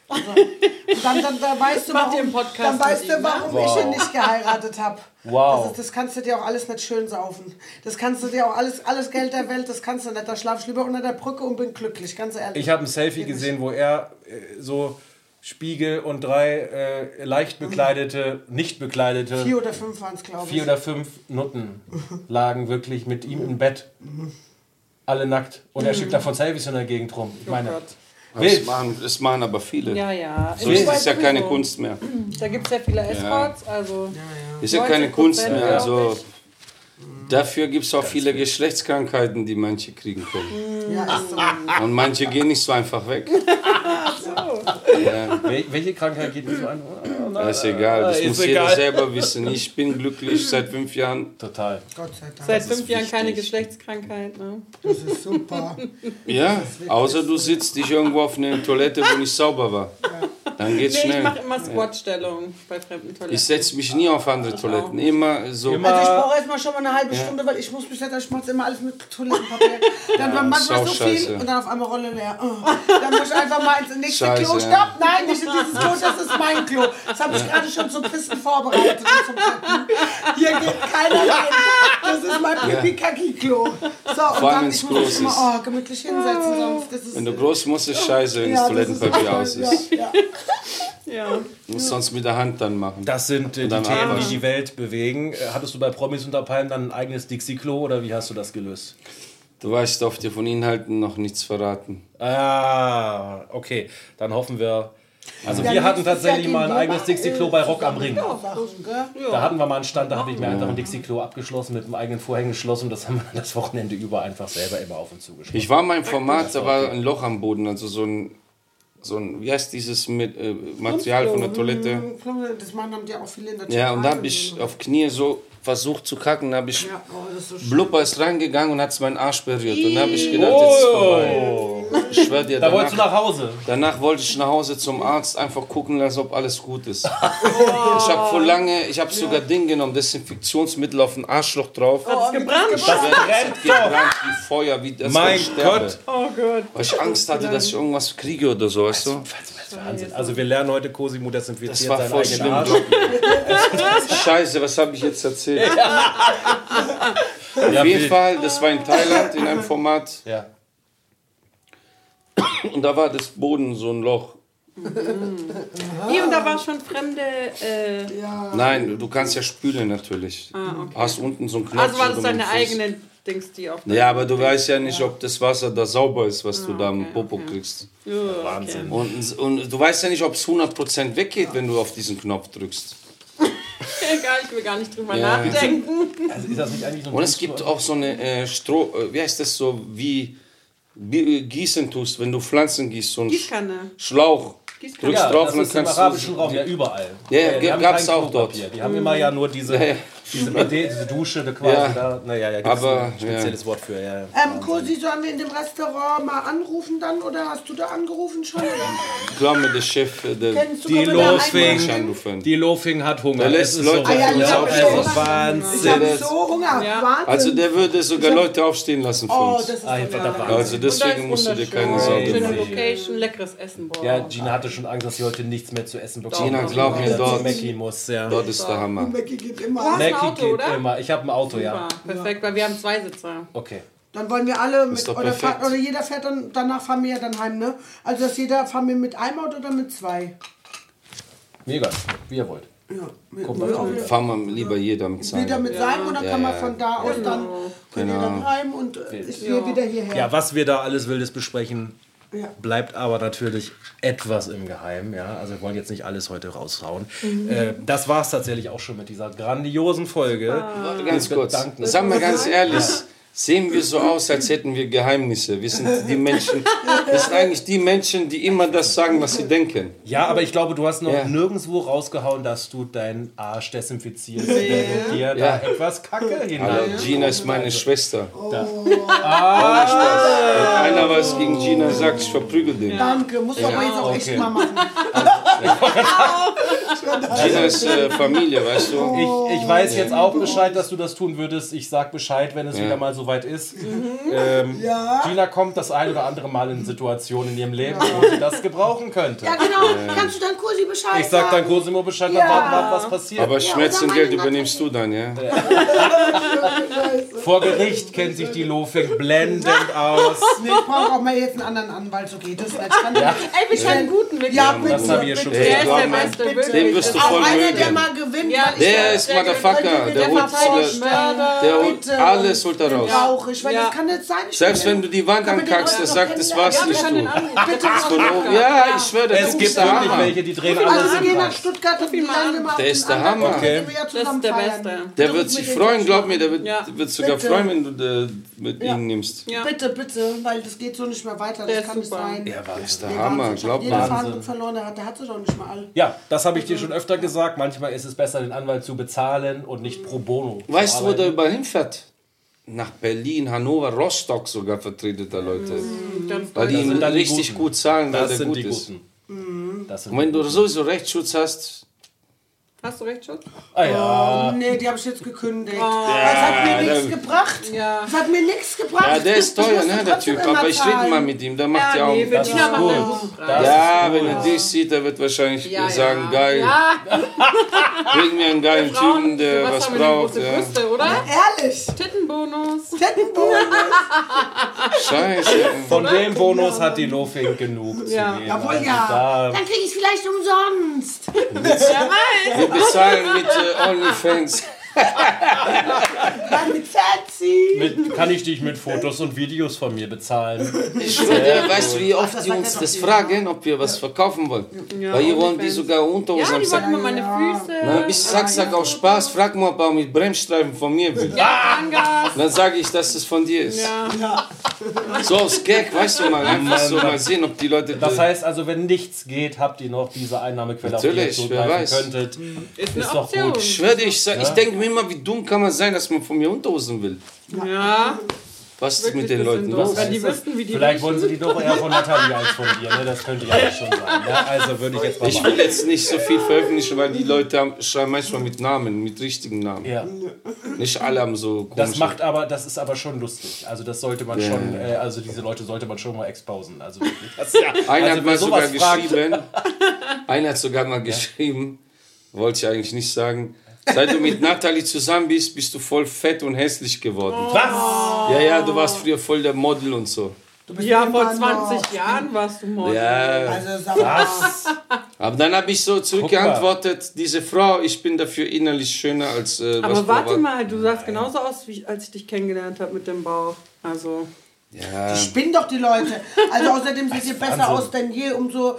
Also, und dann weißt du, Macht ihr warum, einen Podcast dann weißt mit du, ihm, ne? warum ich ihn nicht geheiratet habe. Wow. Das kannst du dir auch alles nicht schön saufen. Das kannst du dir auch alles Geld der Welt, das kannst du nicht. Da schlaf ich lieber unter der Brücke und bin glücklich, ganz ehrlich. Ich habe ein Selfie gesehen, wo er so Spiegel und 3 leicht bekleidete, nicht bekleidete, 4 oder 5 waren es, glaube ich. 4 oder 5 Nutten lagen wirklich mit ihm im Bett. Alle nackt. Und er schickt davon Selfies in der Gegend rum. Ich meine, Das machen aber viele. Ja. So ist es ja keine Kunst mehr. Da gibt es ja viele Escorts, also... Ist ja keine Kunst 90%, mehr. Also, glaub ich. dafür gibt es auch viele Geschlechtskrankheiten, die manche kriegen können. Ja, ist so. Und manche gehen nicht so einfach weg. welche Krankheit geht nicht so an? Das ist egal, das Ist muss egal. jeder selber wissen. Ich bin glücklich seit 5 Jahren. Total. Gott sei Dank. Seit Das ist 5 Jahren keine wichtig. Geschlechtskrankheit, ne? Das ist super. Ja, außer du sitzt dich irgendwo auf einer Toilette, wo nicht sauber war. Dann geht's Nee, ich schnell. mache immer Squat-Stellung bei fremden Toiletten. Ich setze mich nie auf andere Toiletten. Immer so. Also ich brauche erstmal schon mal eine halbe Stunde, weil ich muss mich nicht, ich mache immer alles mit Toilettenpapier. Dann war manchmal so viel Scheiße. und dann auf einmal Rolle leer. Dann muss ich einfach mal ins nächste Scheiße, Klo. ja. Stopp, nein, nicht in dieses Klo, das ist mein Klo. Das habe ich gerade schon zum Pissen vorbereitet. Und zum Pippen. Hier geht keiner rein. Das ist mein Pipi-Kaki-Klo. So, und allem, dann wenn's ich muss mich groß immer ist. gemütlich hinsetzen. Sonst, das ist, Wenn du groß musst, ist scheiße, wenn das das Toilettenpapier aus ist. Ja. Ja. Du musst sonst mit der Hand dann machen. Das sind die dann Themen, die abwaschen. die Welt bewegen. Hattest du bei Promis unter Palmen dann ein eigenes Dixie-Klo oder wie hast du das gelöst? Du weißt, ich darf dir von Inhalten noch nichts verraten. Ah, okay. Dann hoffen wir... Also Ja, wir hatten nächstes Jahr tatsächlich gehen mal ein wir eigenes mal, Dixie-Klo bei Rock am Ring. Sachen, gell? Da hatten wir mal einen Stand, da habe ich mir einfach ein Dixie-Klo abgeschlossen mit einem eigenen Vorhängeschloss und das haben wir das Wochenende über einfach selber immer auf und zu geschlossen. Ich war mal im Format, da war ein Loch am Boden, also so ein wie heißt dieses Material von der Toilette? Das machen haben die auch viele in der Ja, und da habe Türkei. ich auf Knie so versucht zu kacken, da habe ich Ja, oh, das ist so schön. Blubber ist reingegangen und hat meinen Arsch berührt. Und da habe ich gedacht, jetzt ist vorbei. Ich schwör dir, Da wolltest du nach Hause. danach wollte ich nach Hause zum Arzt, einfach gucken lassen, ob alles gut ist. Ich habe vor lange, ich habe sogar Ding genommen, Desinfektionsmittel auf den Arschloch drauf. Hat's gebrannt? Das hat gebrannt wie Feuer, wie das Mein Gott. Oh Gott. Weil ich Angst hatte, dass ich irgendwas kriege oder so, weißt du? Wahnsinn. Also wir lernen heute Cosimo Das desinfiziert war seinen voll eigenen schlimm. Arsch. Scheiße, was habe ich jetzt erzählt? Ja, Auf jeden Fall, das war in Thailand in einem Format. Ja. Und da war das Boden so ein Loch. Hier und da war schon fremde... Nein, du kannst ja spülen natürlich. okay. Hast unten so einen Knopf. Also war das wo du mit deine dem Fuß- eigene Dings, die auf... Ja, aber du weißt ja nicht, ob das Wasser da sauber ist, was du da im okay, Popo okay. kriegst. Wahnsinn. Und du weißt ja nicht, ob es 100% weggeht, wenn du auf diesen Knopf drückst. Egal, ich will gar nicht drüber Ja. nachdenken. Also ist das nicht eigentlich so ein Und es gibt auch so eine wie heißt das so, wie gießen tust, wenn du Pflanzen gießt, so ein Gießkanne. Schlauch. Gießkanne. Drückst Ja, drauf das und ist dann im kannst arabischen du... Raum ja überall. Ja, die haben gab's kein auch dort. Klopapier. Die haben immer ja nur diese, Ja. diese Bidet, diese Dusche da quasi Ja. da. Naja, ja, gibt es Aber, ein spezielles Wort für. Ja. Cosi, sollen wir in dem Restaurant mal anrufen dann? Oder hast du da angerufen schon? Glaub mir, der Chef, der Kennst du Die können wir da Lofing, einmal- anrufen. die Lofing hat Hunger. Der lässt Es ist Leute so, Ah, ja, für uns ja, aufstehen. ja. es ist Wahnsinn. Ich habe Der- so Hunger. Ja. Wahnsinn. Also der würde sogar Leute aufstehen lassen für Oh, uns. das ist Einfach der Wahnsinn. Also deswegen musst du dir keine Sorgen Schöne machen. Location, leckeres Essen. Boah. Ja, Gina hatte schon Angst, dass sie heute nichts mehr zu essen bekommt. Gina, glaub mir, dort, Mackie muss, ja. dort ist der Hammer. Mackie geht immer. hast ein Mackie Auto, geht oder? immer. Ich habe ein Auto, ja. Super, perfekt, weil wir haben 2 Sitzer. Okay. Dann wollen wir alle mit, doch oder, perfekt. oder jeder fährt dann, danach fahren wir ja dann heim, ne? Also dass jeder, fahren wir mit einem Auto oder mit 2? Mega, wie ihr wollt. Ja, mit, Guck mal. Fahren wir lieber jeder mit jeder seinem. mit seinem und dann kann man ja. von da aus dann, könnt ihr dann heim und ich gehe wieder hierher. Ja, was wir da alles Wildes besprechen, Ja. bleibt aber natürlich etwas im Geheimen. Ja? Also wir wollen jetzt nicht alles heute raushauen. Das war es tatsächlich auch schon mit dieser grandiosen Folge. Warte ganz Wir kurz. bedanken uns. Sag mal ganz ehrlich, sehen wir so aus, als hätten wir Geheimnisse? Wir sind die Menschen, wir sind eigentlich die Menschen, die immer das sagen, was sie denken. Ja, aber ich glaube, du hast noch Ja. nirgendwo rausgehauen, dass du deinen Arsch desinfizierst, wenn dir da Ja. etwas Kacke Aber hinein. Gina ist meine Schwester. Ohne Spaß. Wenn einer was gegen Gina sagt, ich verprügel den. Danke, muss aber jetzt auch echt okay. mal machen. Gina ist Familie, weißt du? Ich weiß jetzt auch Bescheid, dass du das tun würdest. Ich sag Bescheid, wenn es wieder mal soweit ist. Gina kommt das ein oder andere Mal in Situationen in ihrem Leben, wo sie das gebrauchen könnte. Ja, genau. Kannst du dann Kursi Bescheid sagen? Ich sag dann Cosimo Bescheid, dann warten wir ab, was passiert. Aber Schmerzengeld übernimmst du dann, ja? Vor Gericht kennt sich die Lofing blendend aus. Nee, ich brauche auch mal jetzt einen anderen Anwalt. Okay, das ist nicht. Ey, wir scheinen einen guten wirklich. Ja, bitte. Das habe ich schon Ey, Der ist glaub der mir, Beste, wirklich. den wirst du Auch voll einer, der mögen. mal gewinnt. Ja, weil ich Der ist Motherfucker, der holt alles holt er raus. brauche ich, weil Ja. das kann nicht sein. Ich Selbst will- wenn du die Wand Kann man den ankackst, auch der noch sagt, das war's kennenlernen? nicht kann den du. anderen. Bitte Von oben. Ja, ich schwöre, der Es Typ gibt ist der wirklich Hammer. welche, die drehen Also alles wir im gehen nach Kreis. Stuttgart und wie lange wir Der ist der Hammer. Okay. Wir ja Das zusammen ist der feiern. Beste. Der wird sich freuen, glaub mir, der Ja. wird sogar Bitte. freuen, wenn du mit ihm nimmst. Ja. Bitte, bitte, weil das geht so nicht mehr weiter. Der Das ist kann nicht super. sein. Der ist der Nee, Hammer, Wahnsinn. glaub Jede mir. Verhandlung verloren, der hat sie doch nicht mal alle. Ja, das habe ich dir schon öfter gesagt. Manchmal ist es besser, den Anwalt zu bezahlen und nicht pro bono. zu Weißt du, wo der arbeiten. überall hinfährt? Nach Berlin, Hannover, Rostock sogar vertretet er Leute. Weil die Das ihn sind dann die richtig Guten. gut zahlen, weil Das der sind gut die ist. Guten. Das sind Und wenn die du Guten. sowieso Rechtsschutz hast, Hast du recht, Schatz? Ah ja. Nee, die habe ich jetzt gekündigt. Das hat mir nichts gebracht. Ja. Das hat mir nichts gebracht. ja, der ist Ich teuer, musste ne, der trotzdem Typ. immer Aber ich rede zahlen. mal mit ihm, der macht ja auch. nee, Das Bettina ist macht gut. einen guten Preis. Das Ja, ist wenn gut. er dich sieht, der wird wahrscheinlich Ja, sagen, ja. geil, Ja, bring mir einen geilen Typen, der was was haben wir denn braucht. große Ja. Brüste, oder? Ehrlich. Tittenbonus. Scheiße. Von dem Bonus hat die Lofing genug zu Ja. geben. Jawohl, Also ja. da- Dann kriege ich es vielleicht umsonst. Wer weiß. Wir bezahlen mit OnlyFans. Dann mit Fancy. Kann ich dich mit Fotos und Videos von mir bezahlen? Ich schwöre dir, weißt du, wie oft das die sagt uns er das doch fragen, ob wir was verkaufen wollen? Ja, Weil hier wollen die OnlyFans. sogar Unterhosen Ja, am die Sack. wollten mal meine Füße. Na, bis sag aus Spaß, frag mal, ob er mit Bremsstreifen von mir will. Ja, Angas. Dann sage ich, dass das von dir ist. Ja. So aus Gag, weißt du mal, einfach so mal sehen, ob die Leute... Das heißt also, wenn nichts geht, habt ihr noch diese Einnahmequelle, auf die ihr Natürlich, wer zugreifen weiß. könntet. Ist eine Ist doch Option. gut. ich schwöre dir, ich denke mir immer, wie dumm kann man sein, dass man von mir Unterhosen will. Ja. Was ist Wirklich mit den bisschen Leuten dumm. los? Wenn die wüssten, wie die Vielleicht riechen. wollen sie die doch eher von Nathalie als von dir, ne? Das könnte ja auch schon sein. Ja? Also würde ich jetzt mal Ich machen. will jetzt nicht so viel veröffentlichen, weil die Leute schreiben manchmal mit Namen, mit richtigen Namen. Ja. Nicht alle haben so Das komische... das ist aber schon lustig. Also das sollte man Ja. schon, also diese Leute sollte man schon mal exposen. Also wirklich. Das, ja. Einer also hat mal wer sogar sowas fragt, geschrieben, einer hat sogar mal geschrieben, wollte ich eigentlich nicht sagen, seit du mit Nathalie zusammen bist, bist du voll fett und hässlich geworden. was? Ja, du warst früher voll der Model und so. Du bist Ja, immer vor 20 noch- Jahren warst du Model. Ja, Also sag mal. aber dann habe ich so zurückgeantwortet, diese Frau, ich bin dafür innerlich schöner als was Aber warte vorher. mal, du sahst genauso aus, wie als ich dich kennengelernt habe mit dem Bauch. Also, Ja, Spinnen doch die Leute. Also außerdem seht ihr besser aus denn je. Umso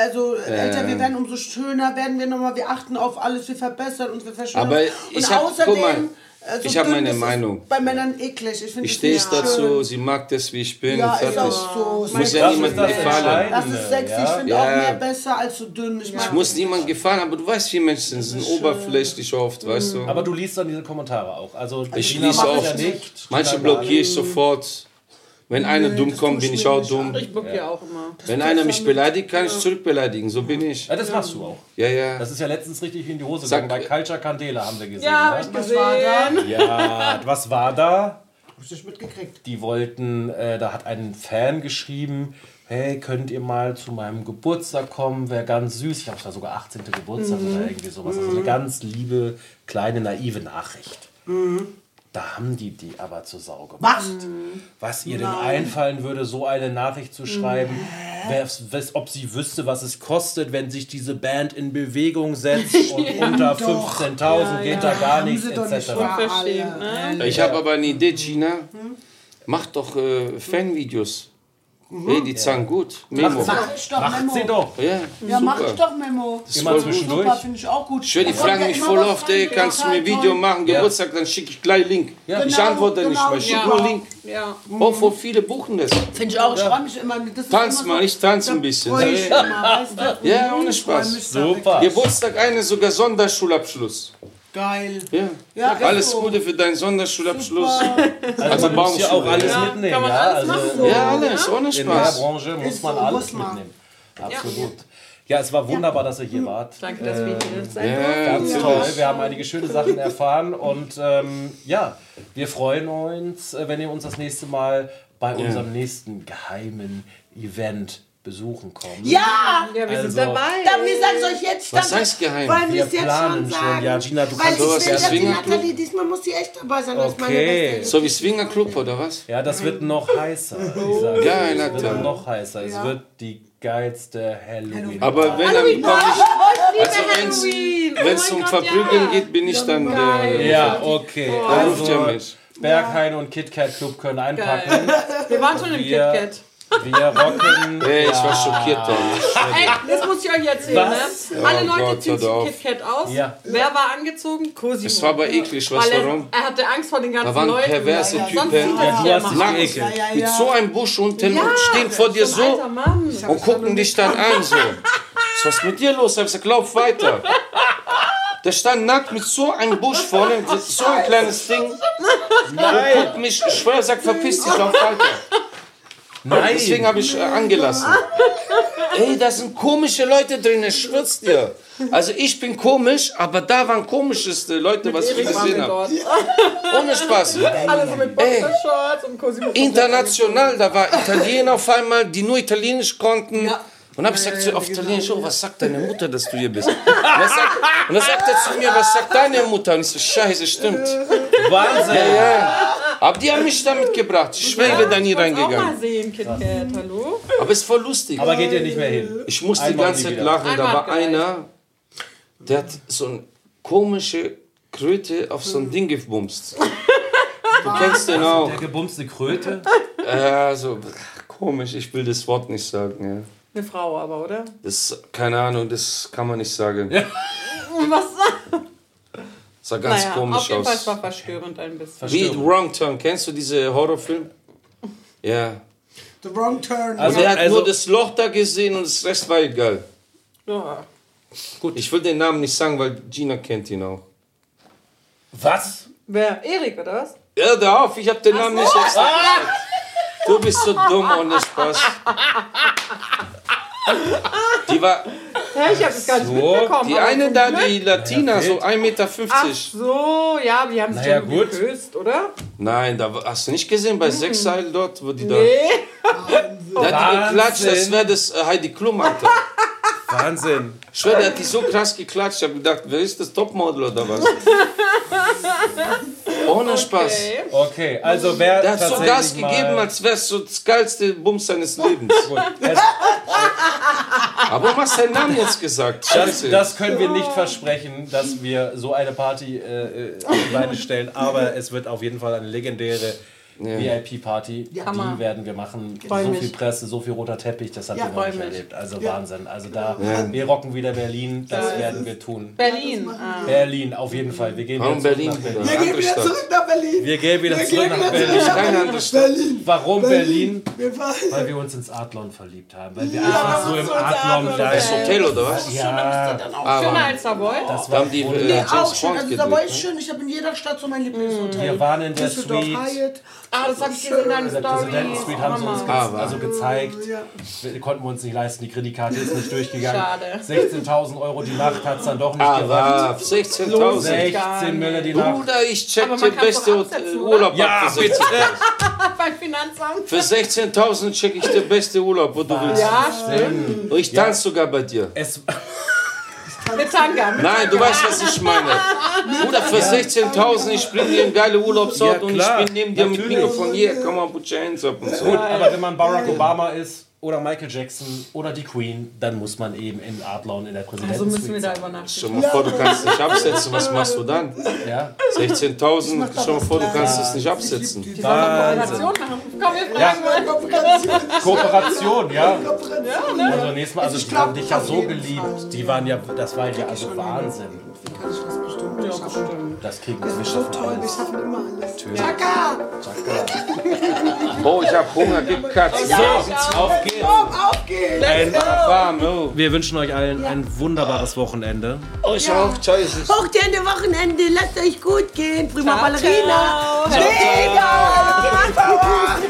älter wir werden, umso schöner werden wir nochmal. Wir achten auf alles, wir verbessern uns, wir verschönern. Aber Und ich hab- außerdem, guck mal, so ich hab dünn, meine das ist Meinung. Bei Männern eklig. Ich finde ich das stehe nicht dazu, schön. sie mag das, wie ich bin, Ja, und ist fertig. auch so. Muss ja Das niemandem ist das gefallen. Entscheidende. Das ist sexy. Ich Ja? finde Ja. auch mehr besser als so dünn. Ich Ich mag muss niemandem gefallen, aber du weißt, wie Menschen sind oberflächlich oft, weißt du. Aber du liest dann diese Kommentare auch. Also Ich Gina lese macht auch. ja nicht. Manche blockiere ich sofort. Wenn einer dumm kommt, bin ich auch dumm. ich blockiere auch immer. Wenn einer mich beleidigt, kann ich zurückbeleidigen. So bin ich. Ja, das machst du auch. Ja, ja. Das ist ja letztens richtig in die Hose Sag- gegangen. Bei Culture Candela haben wir gesehen. Ja, habe ne? ich Was war da? gesehen. Ja, was war da? Hab ich nicht mitgekriegt. Die wollten, da hat ein Fan geschrieben, hey, könnt ihr mal zu meinem Geburtstag kommen, wäre ganz süß. Ich glaube, es war sogar 18. Geburtstag oder irgendwie sowas. Also eine ganz liebe, kleine, naive Nachricht. Da haben die aber zur Sau gemacht. Was ihr denn einfallen würde, so eine Nachricht zu schreiben, ob sie wüsste, was es kostet, wenn sich diese Band in Bewegung setzt und unter 15.000 geht da gar nichts, sie doch nicht etc. wahr. Unverschämt, ne? Ich habe aber eine Idee, Gina. Mach doch Fanvideos. Hey, die zahlen gut. Memo. Mach ich doch, Macht Memo. sie doch. Ja, Ja, mach ich super. doch, Memo. Immer zwischendurch. Super, finde ich auch gut. Ich höre, die fragen mich voll oft, ey, kannst du mir ein Video machen, Geburtstag, dann schicke ich gleich Link. Ich antworte nicht genau. mal, ich schicke Ja. nur Link. Ja. Oh, voll viele buchen das. Finde ich auch. Ich freue mich immer. Das ist Tanz immer mal, ich tanze ein bisschen. Freu ich immer, weißt du? Ja, ohne Ich freu Spaß. mich da Super. Geburtstag eine, sogar Sonderschulabschluss. Geil. Ja. Ja, Alles so. Gute für deinen Sonderschulabschluss. Also man muss ja auch Baumschule. alles Ja, mitnehmen. kann man ja? alles also machen. Ja, alles, ohne in der Spaß. Branche muss Ist man so, alles muss man. mitnehmen. Absolut. Ja, es war wunderbar, dass ihr hier wart. Danke, dass wir hier sein durften. Ganz toll. Wir haben einige schöne Sachen erfahren und ja, wir freuen uns, wenn ihr uns das nächste Mal bei unserem nächsten geheimen Event besuchen kommt. Ja! Ja, wir sind Also, dabei. Ja, wir sagen es euch jetzt. Was heißt geheim? Wollen Wir es jetzt planen schon schon. sagen? Ja, Gina, du Weil kannst ich sowas will, wie dass die Swingerclub? Nathalie, diesmal muss sie echt dabei sein. Das ist meine Okay. beste. So wie Swingerclub oder was? Ja, das wird noch heißer. Ich sag, Geil, es wird Alter. noch heißer. Es wird die geilste Halloween. Aber wenn Halloween, dann Halloween. wenn es um Verprügeln geht, bin ich dann der. Ja, okay. Da ruft ihr Also, mich. Berghain und KitKat Club können einpacken. Wir waren schon im Wir- KitKat. Wir rocken. Hey, ich war schockiert da. Ey, das muss ich euch erzählen, Was? ne? Alle Oh Leute Gott, ziehen hör sich auf. KitKat aus. Ja. Wer war angezogen? Cosimo. Es war aber eklig, Weil weißt du warum? er hatte Angst vor den ganzen Da waren Leuten. perverse Sonst Typen. sieht er Ja, sich du ja hast dich immer. geekelt. Mit so einem Busch unten und stehen vor dir So ein alter so Mann. und gucken dich dann an so. Was ist mit dir los? Ich hab gesagt, lauf weiter. Der stand nackt mit so einem Busch vorne, so ein kleines Ding. Nein, Guckt mich, ich schwör, sagt, verpiss dich, lauf weiter. nein. Deswegen habe ich angelassen. Ey, da sind komische Leute drin, ich schwör's dir. Also ich bin komisch, aber da waren komischeste Leute, was ich Erik waren gesehen wir habe. dort. Ohne Spaß. Alle so mit Boxershorts und Cosimo. International, da war Italiener auf einmal, die nur Italienisch konnten. Und hab ich gesagt so auf Italienisch, oh, was sagt deine Mutter, dass du hier bist? Und dann sagt er zu mir, was sagt deine Mutter? Und ich so, scheiße, stimmt. Wahnsinn. Ja. Aber die haben mich damit gebracht. Ich schwöre, ich wäre da nie Auch mal reingegangen. sehen, KitKat, hallo? Aber es ist voll lustig. Aber geht ihr nicht mehr hin? Ich musste die Einmal ganze nie Zeit wieder. lachen. Da Einmal war gereicht. einer, der hat so eine komische Kröte auf so ein Ding gebumst. Du kennst den auch. Der gebumste Kröte? So komisch, ich will das Wort nicht sagen. Eine Frau aber, oder? Ja. Das, keine Ahnung, das kann man nicht sagen. Was? Sah ganz Naja, komisch auf jeden Fall aus. war verstörend ein bisschen. Wie Wrong Turn, kennst du diese Horrorfilm? Ja. The wrong turn. Also, Der hat nur das Loch da gesehen und das Rest war egal. Ja. Ich will den Namen nicht sagen, weil Gina kennt ihn auch. Was? Wer? Erik, oder was? Ja, da auf, ich hab den Namen nicht extra gesagt. Du bist so dumm ohne Spaß. Die war, Hä, ich hab das gar nicht mitbekommen. die aber eine zum da, Glück. die Latina, so 1,50 Meter. Ach so, ja, die haben sich Naja, ja gut. geküsst, oder? Nein, da hast du nicht gesehen bei Sechsseil dort, wo die da. Nee. Der hat die geklatscht, das wäre das Heidi Klum, Alter. Wahnsinn. Ich schwör, der hat die so krass geklatscht. Ich hab gedacht, wer ist das Topmodel oder was? Ohne Spaß. Okay. Okay, also wer Der hat so tatsächlich Gas gegeben, als wäre es so das geilste Bums seines Lebens. Aber du hast seinen Namen jetzt gesagt. Scheiße. Das können wir nicht versprechen, dass wir so eine Party auf die Beine stellen, aber es wird auf jeden Fall eine legendäre VIP-Party. Hammer. Die werden wir machen. Freu So mich. viel Presse, so viel roter Teppich, das habt ihr noch freu nicht mich. erlebt. Also Wahnsinn. Also da, wir rocken wieder Berlin, das werden wir tun. Berlin. Berlin, auf jeden Fall. Wir gehen Warum wieder Berlin? zurück nach Wir Berlin. gehen Andere wieder Stadt. zurück nach Berlin. Wir gehen wieder zurück nach Berlin. Keine andere Stadt. Warum Berlin? Wir fahren. Weil wir uns ins Adlon verliebt haben. Weil wir einfach so im Adlon Das Hotel oder was? Ja, Schöner als Savoy. Da haben die James Auch schön. Bond Also da war gedreht. ich schön. Ich habe in jeder Stadt so mein Lieblingshotel. wir waren in der Düsseldorf Suite. Hyatt. Ah, das hab ich gesehen in deiner Der Story. Präsidentensuite haben sie uns Hammer. also gezeigt. Ja. Wir konnten wir uns nicht leisten, die Kreditkarte ist nicht durchgegangen. Schade. 16.000 Euro die Nacht hat es dann doch nicht gebracht. Aber 16.000. 16 Mille die Nacht. Bruder, ich check Aber dir man kann's beste doch absetzen, oder? Urlaub Ja, ab für bitte. 16.000. Beim Finanzamt. Für 16.000 check ich dir beste Urlaub, wo du willst. Ja, stimmt. Und ich tanze sogar bei dir. Es, Mit Tanga. Nein, du weißt, was ich meine. Bruder, für 16.000, ich bring dir einen geile Urlaubsort Ja, und ich klar, bin neben dir mit natürlich. Mikrofon. Hier, come on, put your hands up und so. gut, aber wenn man Barack Obama ist oder Michael Jackson oder die Queen, dann muss man eben in Adlon in der Also Präsidentensuite müssen wir da sein. übernachten. Stell mal vor, du kannst nicht absetzen, was machst du dann? Ja? 16.000, stell mal vor, du kannst es nicht absetzen. Wahnsinn. Kooperation machen. Komm, wir Ja. fragen mal. Kooperation, ja. Also nächstes Mal, also die glaub, haben dich ja auf so jeden geliebt. Fall. Die waren ja, das war ja also Wahnsinn. Kann ich das bestimmt nicht schaffen. Das kriegen wir Das ist nicht so toll. Wir alles. schaffen immer alles. Chaka! Oh, ich hab Hunger, gib Katze. So, auf geht's. Auf geht's! Ein, Warm, oh. wir wünschen euch allen ein wunderbares Wochenende. Ich auch, tschüss. Hochstehende Wochenende, lasst euch gut gehen. Prima Ciao, Ballerina. ciao.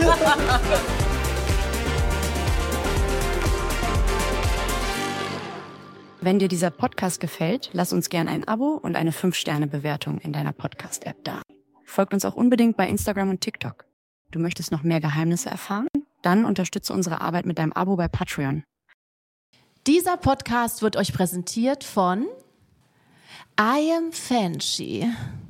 Mega! Wenn dir dieser Podcast gefällt, lass uns gerne ein Abo und eine 5-Sterne-Bewertung in deiner Podcast-App da. Folgt uns auch unbedingt bei Instagram und TikTok. Du möchtest noch mehr Geheimnisse erfahren? Dann unterstütze unsere Arbeit mit deinem Abo bei Patreon. Dieser Podcast wird euch präsentiert von I Am Fancy.